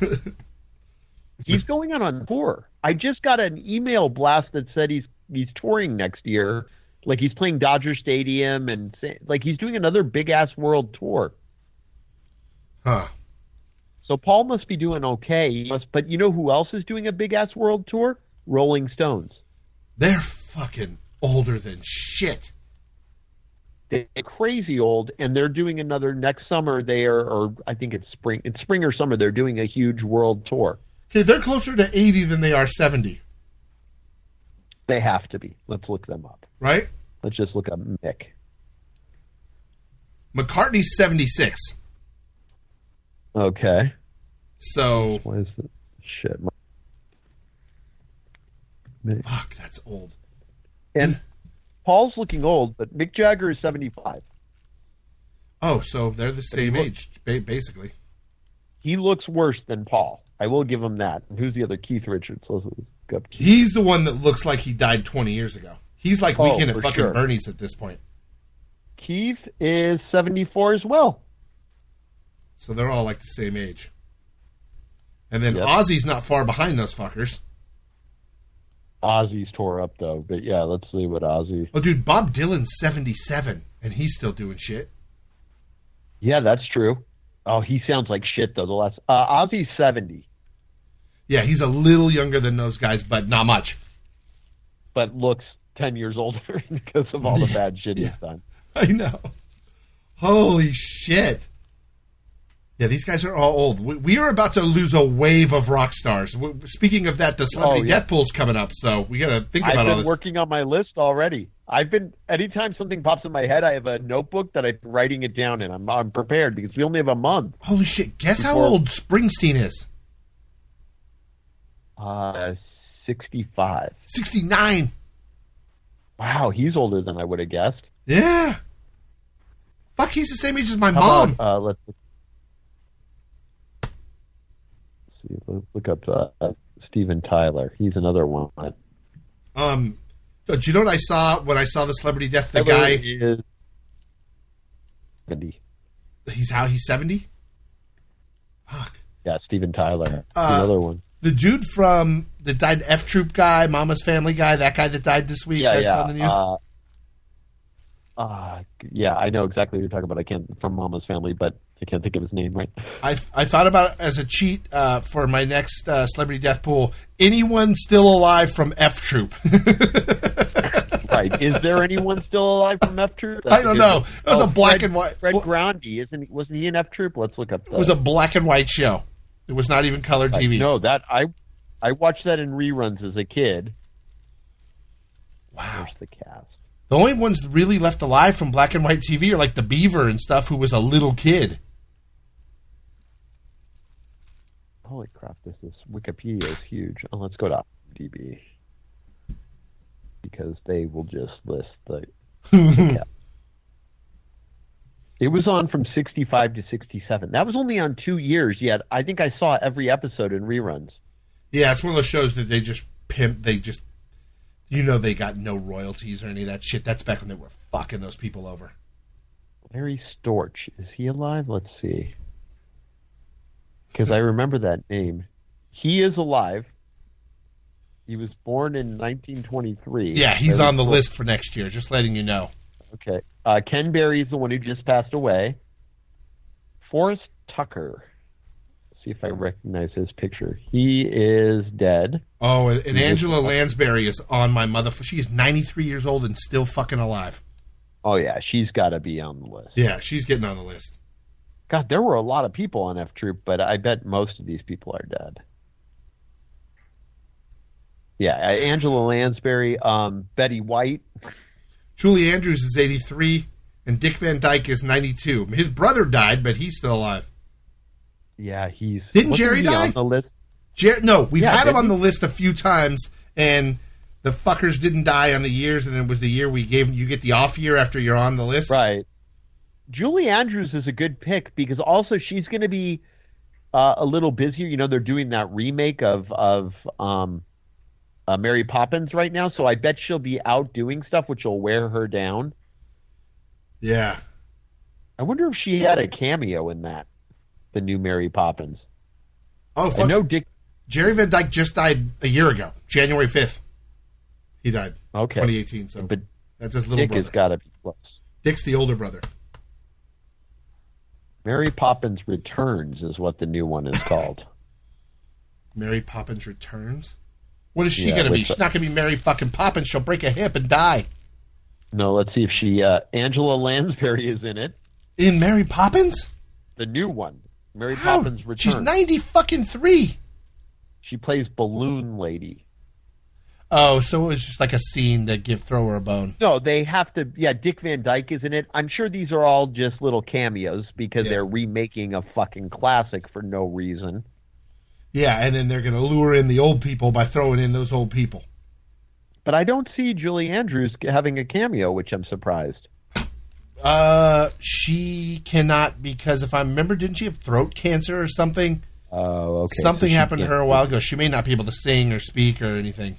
He's going on tour. I just got an email blast that said he's touring next year. Like he's playing Dodger Stadium and like he's doing another big ass world tour. Huh. So Paul must be doing okay. But you know who else is doing a big ass world tour? Rolling Stones. They're fucking older than shit. They're crazy old, and they're doing another next summer. Or I think it's spring. It's spring or summer. They're doing a huge world tour. Okay, they're closer to 80 than they are 70. They have to be. Let's look them up. Right? Let's just look up Mick. McCartney's 76. Okay. So. What is the shit? Fuck, that's old. And Paul's looking old, but Mick Jagger is 75. Oh, so they're the same age, basically. He looks worse than Paul. I will give him that. And who's the other? Keith Richards. He's the one that looks like he died 20 years ago. He's like Weekend at fucking Bernie's at this point. Keith is 74 as well. So they're all like the same age. And then Ozzy's not far behind those fuckers. Ozzy's tore up, though. But yeah, let's see what Ozzy... Oh, dude, Bob Dylan's 77, and he's still doing shit. Yeah, that's true. Oh, he sounds like shit, though. Ozzy's 70. Yeah, he's a little younger than those guys, but not much. But looks 10 years older because of all the bad shit he's done. I know. Holy shit. Yeah, these guys are all old. We are about to lose a wave of rock stars. Speaking of that, the celebrity death pool's coming up, so we got to think about all this. I've been working on my list already. Anytime something pops in my head, I have a notebook that I'm writing it down in. I'm prepared because we only have a month. Holy shit. Guess how old Springsteen is? 65. 69. Wow, he's older than I would have guessed. Yeah. Fuck, he's the same age as my mom. Let's look up Steven Tyler. He's another one. Do you know what I saw when I saw the celebrity death? The Tyler guy is 70. He's 70? Fuck. Yeah, Steven Tyler. Another one. The dude that died, F Troop guy, Mama's Family guy, that guy that died this week. Yeah. On the news. Yeah, I know exactly what you're talking about. I can't from Mama's Family, but I can't think of his name right. I thought about it as a cheat for my next celebrity death pool. Anyone still alive from F Troop? Right. Is there anyone still alive from F Troop? I don't know. It was a black and white. Fred Groundy, wasn't he in F Troop? Let's look up. It was a black and white show. It was not even color TV. No, that I watched that in reruns as a kid. Wow. There's the cast. The only ones really left alive from black and white TV are like the Beaver and stuff, who was a little kid. Holy crap! Wikipedia is huge. Oh, let's go to IMDb because they will just list the cast. It was on from 65 to 67. That was only on 2 years, yet I think I saw every episode in reruns. Yeah, it's one of those shows that they just pimp. They just, they got no royalties or any of that shit. That's back when they were fucking those people over. Larry Storch. Is he alive? Let's see. Because I remember that name. He is alive. He was born in 1923. Yeah, he's on the list for next year, just letting you know. Okay. Ken Berry's the one who just passed away. Forrest Tucker. Let's see if I recognize his picture. He is dead. Oh, and Angela Lansbury is on my mother. She's 93 years old and still fucking alive. Oh, yeah. She's got to be on the list. Yeah, she's getting on the list. God, there were a lot of people on F Troop, but I bet most of these people are dead. Yeah, Angela Lansbury, Betty White. Julie Andrews is 83, and Dick Van Dyke is 92. His brother died, but he's still alive. Yeah, Didn't Jerry die? On the list? No, we've had him on the list a few times, and the fuckers didn't die on the years, and it was the year we gave you get the off year after you're on the list. Right. Julie Andrews is a good pick because also she's going to be a little busier. They're doing that remake of Mary Poppins right now, so I bet she'll be out doing stuff, which will wear her down. Yeah. I wonder if she had a cameo in that, the new Mary Poppins. Oh, fuck. No, Jerry Van Dyke just died a year ago, January 5th. He died. Okay. 2018. So, but that's his little Dick brother. Has got to be close. Dick's the older brother. Mary Poppins Returns is what the new one is called. Mary Poppins Returns? What is she going to be? She's not going to be Mary fucking Poppins. She'll break a hip and die. No, let's see if she... Angela Lansbury is in it. In Mary Poppins? The new one. Mary Poppins Returns. She's 90-fucking-3. She plays Balloon Lady. Oh, so it was just like a scene to throw her a bone. No, they have to... Yeah, Dick Van Dyke is in it. I'm sure these are all just little cameos because they're remaking a fucking classic for no reason. Yeah, and then they're going to lure in the old people by throwing in those old people. But I don't see Julie Andrews having a cameo, which I'm surprised. She cannot because if I remember, didn't she have throat cancer or something? Oh, okay. Something happened to her a while ago. She may not be able to sing or speak or anything.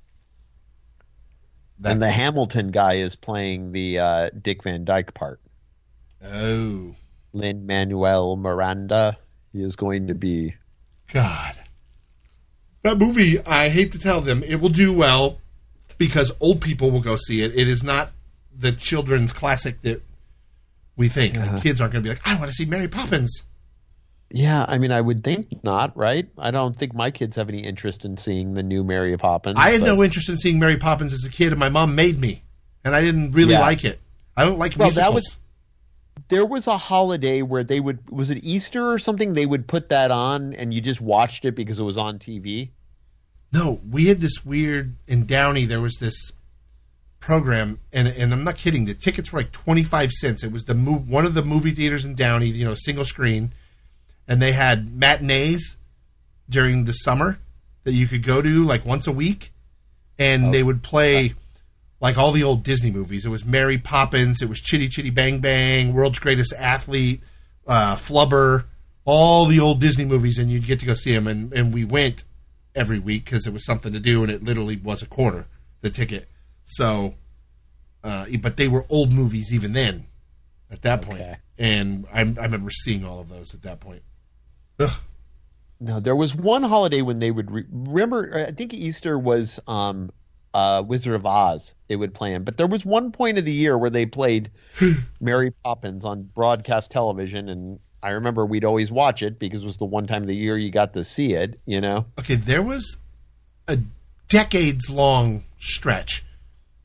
And the Hamilton guy is playing the Dick Van Dyke part. Oh. Lin-Manuel Miranda. He is going to be... God. That movie, I hate to tell them, it will do well because old people will go see it. It is not the children's classic that we think. The kids aren't going to be like, I want to see Mary Poppins. Yeah, I mean, I would think not, right? I don't think my kids have any interest in seeing the new Mary Poppins. I had no interest in seeing Mary Poppins as a kid, and my mom made me, and I didn't really like it. I don't like musicals. There was a holiday where they would, was it Easter or something? They would put that on, and you just watched it because it was on TV. No, we had this weird, in Downey, there was this program, and I'm not kidding, the tickets were like 25 cents. It was one of the movie theaters in Downey, single screen. And they had matinees during the summer that you could go to like once a week. And they would play like all the old Disney movies. It was Mary Poppins. It was Chitty Chitty Bang Bang, World's Greatest Athlete, Flubber, all the old Disney movies. And you'd get to go see them. And we went every week because it was something to do. And it literally was $0.25, the ticket. So, but they were old movies even then at that point. And I remember seeing all of those at that point. Ugh. No, there was one holiday when they would remember. I think Easter was Wizard of Oz. They would play him, but there was one point of the year where they played Mary Poppins on broadcast television, and I remember we'd always watch it because it was the one time of the year you got to see it. Okay, there was a decades-long stretch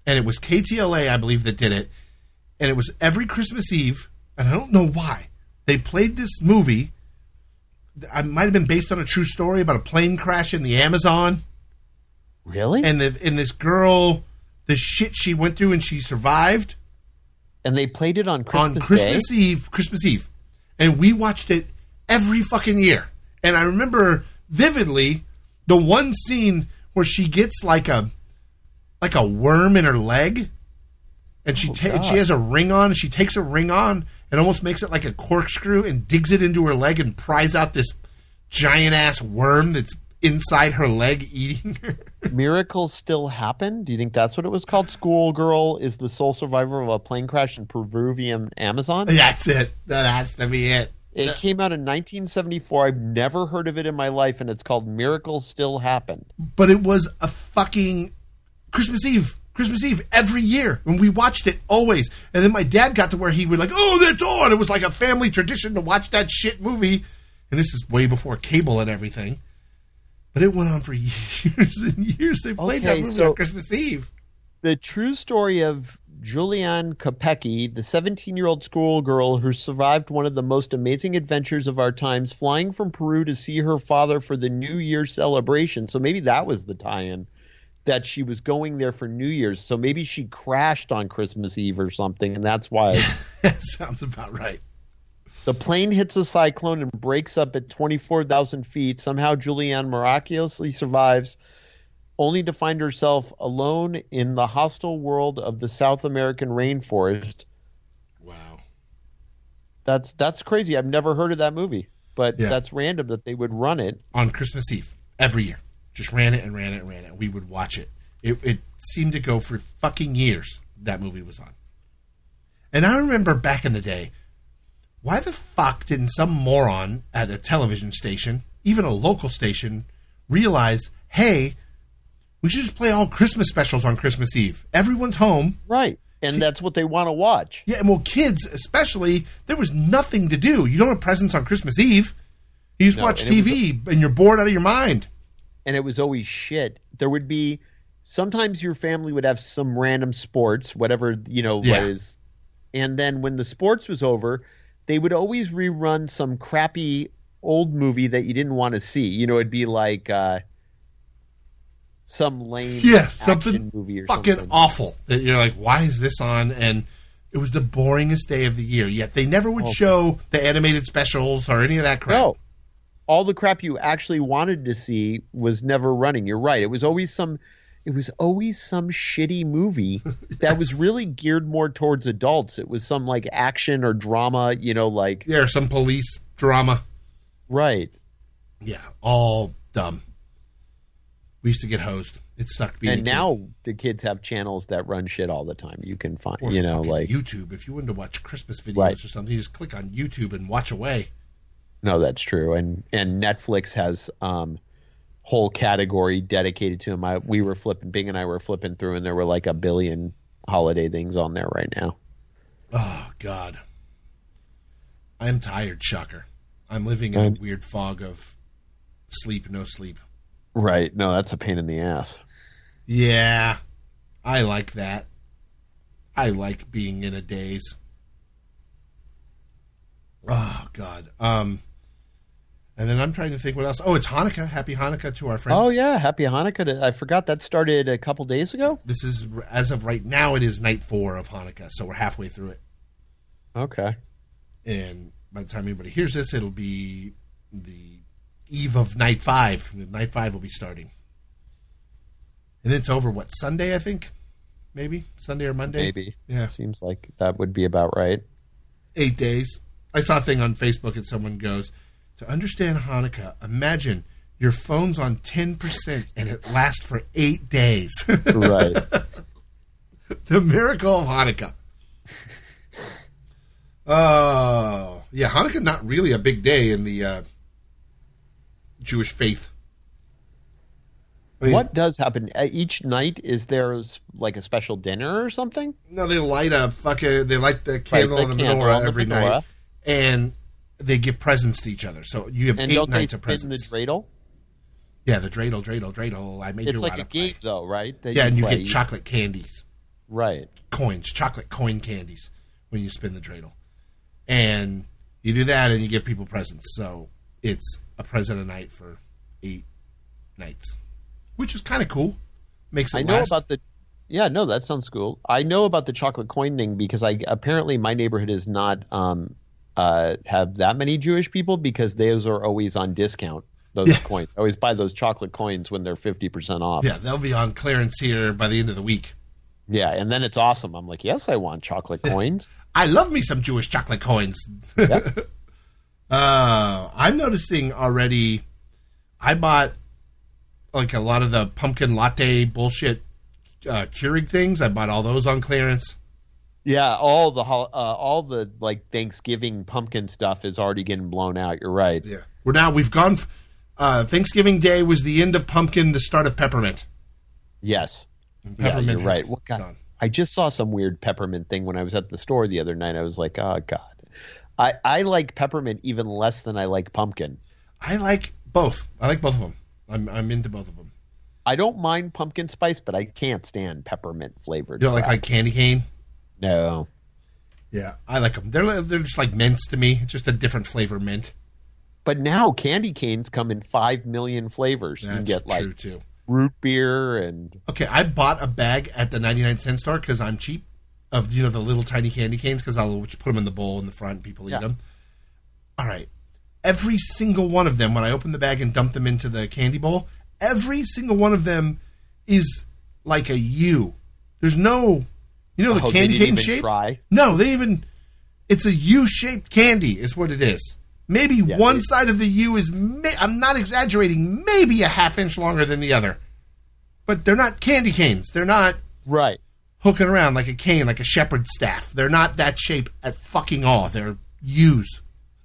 and it was KTLA, I believe, that did it, and it was every Christmas Eve, and I don't know why, they played this movie. It might have been based on a true story about a plane crash in the Amazon. Really? And this girl, the shit she went through, and she survived. And they played it on Christmas Eve. Christmas Eve. And we watched it every fucking year. And I remember vividly the one scene where she gets like a worm in her leg. And she has a ring on, and she takes a ring on and almost makes it like a corkscrew and digs it into her leg and pries out this giant-ass worm that's inside her leg eating her. Miracles Still Happen? Do you think that's what it was called? Schoolgirl is the sole survivor of a plane crash in Peruvian Amazon? That's it. That has to be it. It came out in 1974. I've never heard of it in my life, and it's called Miracles Still Happen. But it was a fucking Christmas Eve every year when we watched it always. And then my dad got to where he would like, oh, that's on. It was like a family tradition to watch that shit movie. And this is way before cable and everything. But it went on for years and years. They played that movie on Christmas Eve. The true story of Julianne Kopecky, the 17-year-old schoolgirl who survived one of the most amazing adventures of our times, flying from Peru to see her father for the New Year celebration. So maybe that was the tie-in, that she was going there for New Year's. So maybe she crashed on Christmas Eve or something, and that's why. Sounds about right. The plane hits a cyclone and breaks up at 24,000 feet. Somehow Julianne miraculously survives, only to find herself alone in the hostile world of the South American rainforest. Wow. That's crazy. I've never heard of that movie, but that's random that they would run it. On Christmas Eve, every year. Just ran it. We would watch it. It seemed to go for fucking years that movie was on. And I remember back in the day, why the fuck didn't some moron at a television station, even a local station, realize, hey, we should just play all Christmas specials on Christmas Eve. Everyone's home. Right. And that's what they want to watch. Yeah, and well, kids especially, there was nothing to do. You don't have presents on Christmas Eve. You just watch TV, and you're bored out of your mind. And it was always shit. There would be – sometimes your family would have some random sports, whatever, was. And then when the sports was over – they would always rerun some crappy old movie that you didn't want to see. It'd be like some lame action movie or fucking something. Awful. That you're like, why is this on? And it was the boringest day of the year. Yet they never would show the animated specials or any of that crap. No. All the crap you actually wanted to see was never running. You're right. It was always some shitty movie that was really geared more towards adults. It was some like action or drama, or some police drama. Right. Yeah, all dumb. We used to get hosed. It sucked being and now the kids have channels that run shit all the time. You can find, or like YouTube. If you wanted to watch Christmas videos or something, you just click on YouTube and watch away. No, that's true. And Netflix has whole category dedicated to them. Bing and I were flipping through, and there were like 1 billion holiday things on there right now. Oh God, I'm tired, Shocker. I'm living in a weird fog of sleep, no sleep. Right. No, that's a pain in the ass. Yeah, I like that. I like being in a daze. Oh God. And then I'm trying to think what else. Oh, it's Hanukkah. Happy Hanukkah to our friends. Oh, yeah. Happy Hanukkah. I forgot that started a couple days ago. This is, as of right now, it is night 4 of Hanukkah. So we're halfway through it. Okay. And by the time anybody hears this, it'll be the eve of night 5. Night 5 will be starting. And it's over, Sunday, I think? Maybe? Sunday or Monday? Maybe. Yeah. Seems like that would be about right. 8 days. I saw a thing on Facebook and someone goes, to understand Hanukkah, imagine your phone's on 10% and it lasts for 8 days. Right. The miracle of Hanukkah. Oh, yeah, Hanukkah not really a big day in the Jewish faith. What does happen each night? Is there like a special dinner or something? No, they light the candle on the menorah every night, and they give presents to each other. So you have 8 nights of presents. And the dreidel? Yeah, the dreidel. I made you out of It's like a game, though, right? And you get chocolate candies. Right. Coins, chocolate coin candies when you spin the dreidel. And you do that and you give people presents. So it's a present a night for 8 nights, which is kind of cool. Makes it last. About the... Yeah, no, that sounds cool. I know about the chocolate coin thing because apparently my neighborhood is not have that many Jewish people because those are always on discount. Those coins. I always buy those chocolate coins when they're 50% off. Yeah, they'll be on clearance here by the end of the week. Yeah, and then it's awesome. I'm like, yes, I want chocolate coins. I love me some Jewish chocolate coins. Yep. I'm noticing already. I bought like a lot of the pumpkin latte bullshit Keurig things. I bought all those on clearance. Yeah, all the like Thanksgiving pumpkin stuff is already getting blown out. You're right. Yeah, we've gone. Thanksgiving Day was the end of pumpkin, the start of peppermint. Yes, peppermint. Yeah, you're right. What God? I just saw some weird peppermint thing when I was at the store the other night. I was like, oh God, I like peppermint even less than I like pumpkin. I like both. I like both of them. I'm into both of them. I don't mind pumpkin spice, but I can't stand peppermint flavored. You don't like candy cane? No. Yeah, I like them. They're just like mints to me. It's just a different flavor mint. But now candy canes come in 5 million flavors. That's you can get true like too. Root beer and... Okay, I bought a bag at the 99-cent store because I'm cheap of, the little tiny candy canes because I'll just put them in the bowl in the front and people eat them. All right. Every single one of them, when I open the bag and dump them into the candy bowl, every single one of them is like a U. There's no... the candy cane shape? Try? No, it's a U-shaped candy is what it is. Maybe one side of the U is, I'm not exaggerating, maybe a half-inch longer than the other. But they're not candy canes. They're not hooking around like a cane, like a shepherd's staff. They're not that shape at fucking all. They're U's.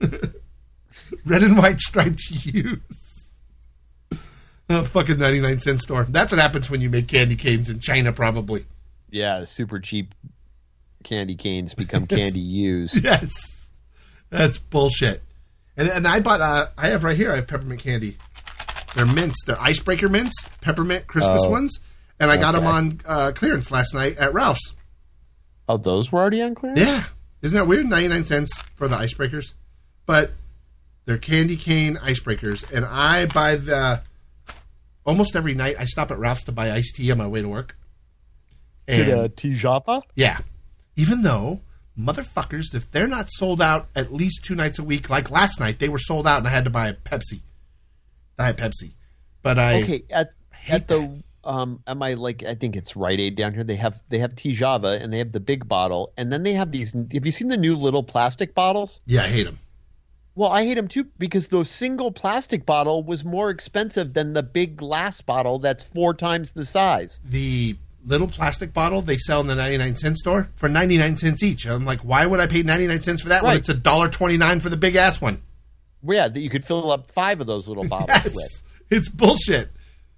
Red and white striped U's. Fucking 99-cent store. That's what happens when you make candy canes in China, probably. Yeah, super cheap candy canes become candy U's. Yes. That's bullshit. And I bought, I have peppermint candy. They're mints. They're icebreaker mints, peppermint Christmas ones. And I got them on clearance last night at Ralph's. Oh, those were already on clearance? Yeah. Isn't that weird? 99 cents for the icebreakers. But they're candy cane icebreakers. And I buy almost every night I stop at Ralph's to buy iced tea on my way to work. And Tijava? Yeah. Even though, motherfuckers, if they're not sold out at least 2 nights a week, like last night, they were sold out and I had to buy a Pepsi. Diet Pepsi. But I at the am I like, I think it's Rite Aid down here. They have Tijava and they have the big bottle, and then they have these. Have you seen the new little plastic bottles? Yeah, I hate them. Well, I hate them too because the single plastic bottle was more expensive than the big glass bottle that's 4 times the size. The little plastic bottle they sell in the 99-cent store for 99 cents each. I'm like, why would I pay 99 cents for that when it's $1.29 for the big ass one? Yeah, that you could fill up 5 of those little bottles with. It's bullshit.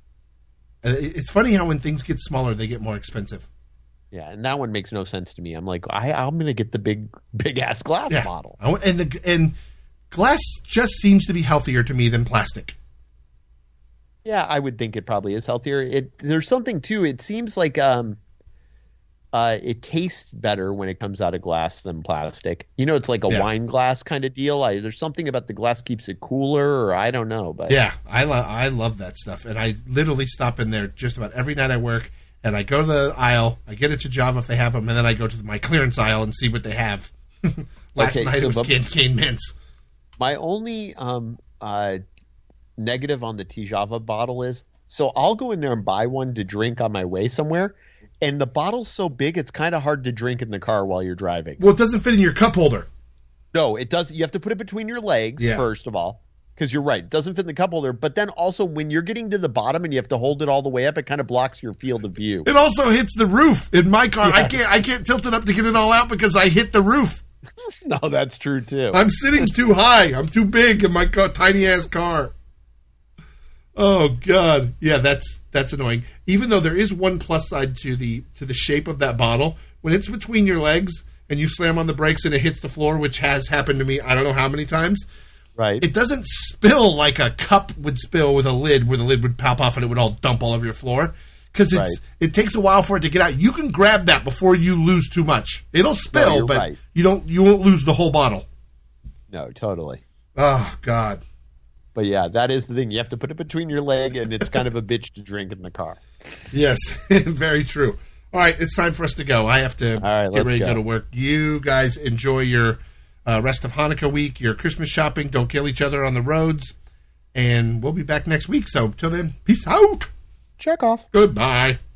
It's funny how when things get smaller, they get more expensive. Yeah, and that one makes no sense to me. I'm like, I'm going to get the big ass glass bottle. And glass just seems to be healthier to me than plastic. Yeah, I would think it probably is healthier. There's something too. It seems like it tastes better when it comes out of glass than plastic. It's like a wine glass kind of deal. There's something about the glass keeps it cooler, or I don't know. But yeah, I love that stuff, and I literally stop in there just about every night I work, and I go to the aisle, I get a Tijava if they have them, and then I go to my clearance aisle and see what they have. Last night it was candy cane mints. My only negative on the Tijava bottle is, so I'll go in there and buy one to drink on my way somewhere, and the bottle's so big it's kind of hard to drink in the car while you're driving. Well, it doesn't fit in your cup holder. No, it does. You have to put it between your legs first of all, because you're right, it doesn't fit in the cup holder. But then also when you're getting to the bottom and you have to hold it all the way up, it kind of blocks your field of view. It also hits the roof in my car. Yeah. I can't tilt it up to get it all out because I hit the roof. No, that's true too. I'm sitting too high. I'm too big in my tiny ass car. Oh God, yeah, that's annoying. Even though there is one plus side to the shape of that bottle, when it's between your legs and you slam on the brakes and it hits the floor, which has happened to me I don't know how many times. Right. It doesn't spill like a cup would spill with a lid, where the lid would pop off and it would all dump all over your floor. because it takes a while for it to get out. You can grab that before you lose too much. It'll spill, but you won't lose the whole bottle. No, totally. Oh God. But yeah, that is the thing. You have to put it between your leg, and it's kind of a bitch to drink in the car. Yes, very true. All right, it's time for us to go. I have to get ready to go to work. You guys enjoy your rest of Hanukkah week, your Christmas shopping. Don't kill each other on the roads. And we'll be back next week. So till then, peace out. Check off. Goodbye.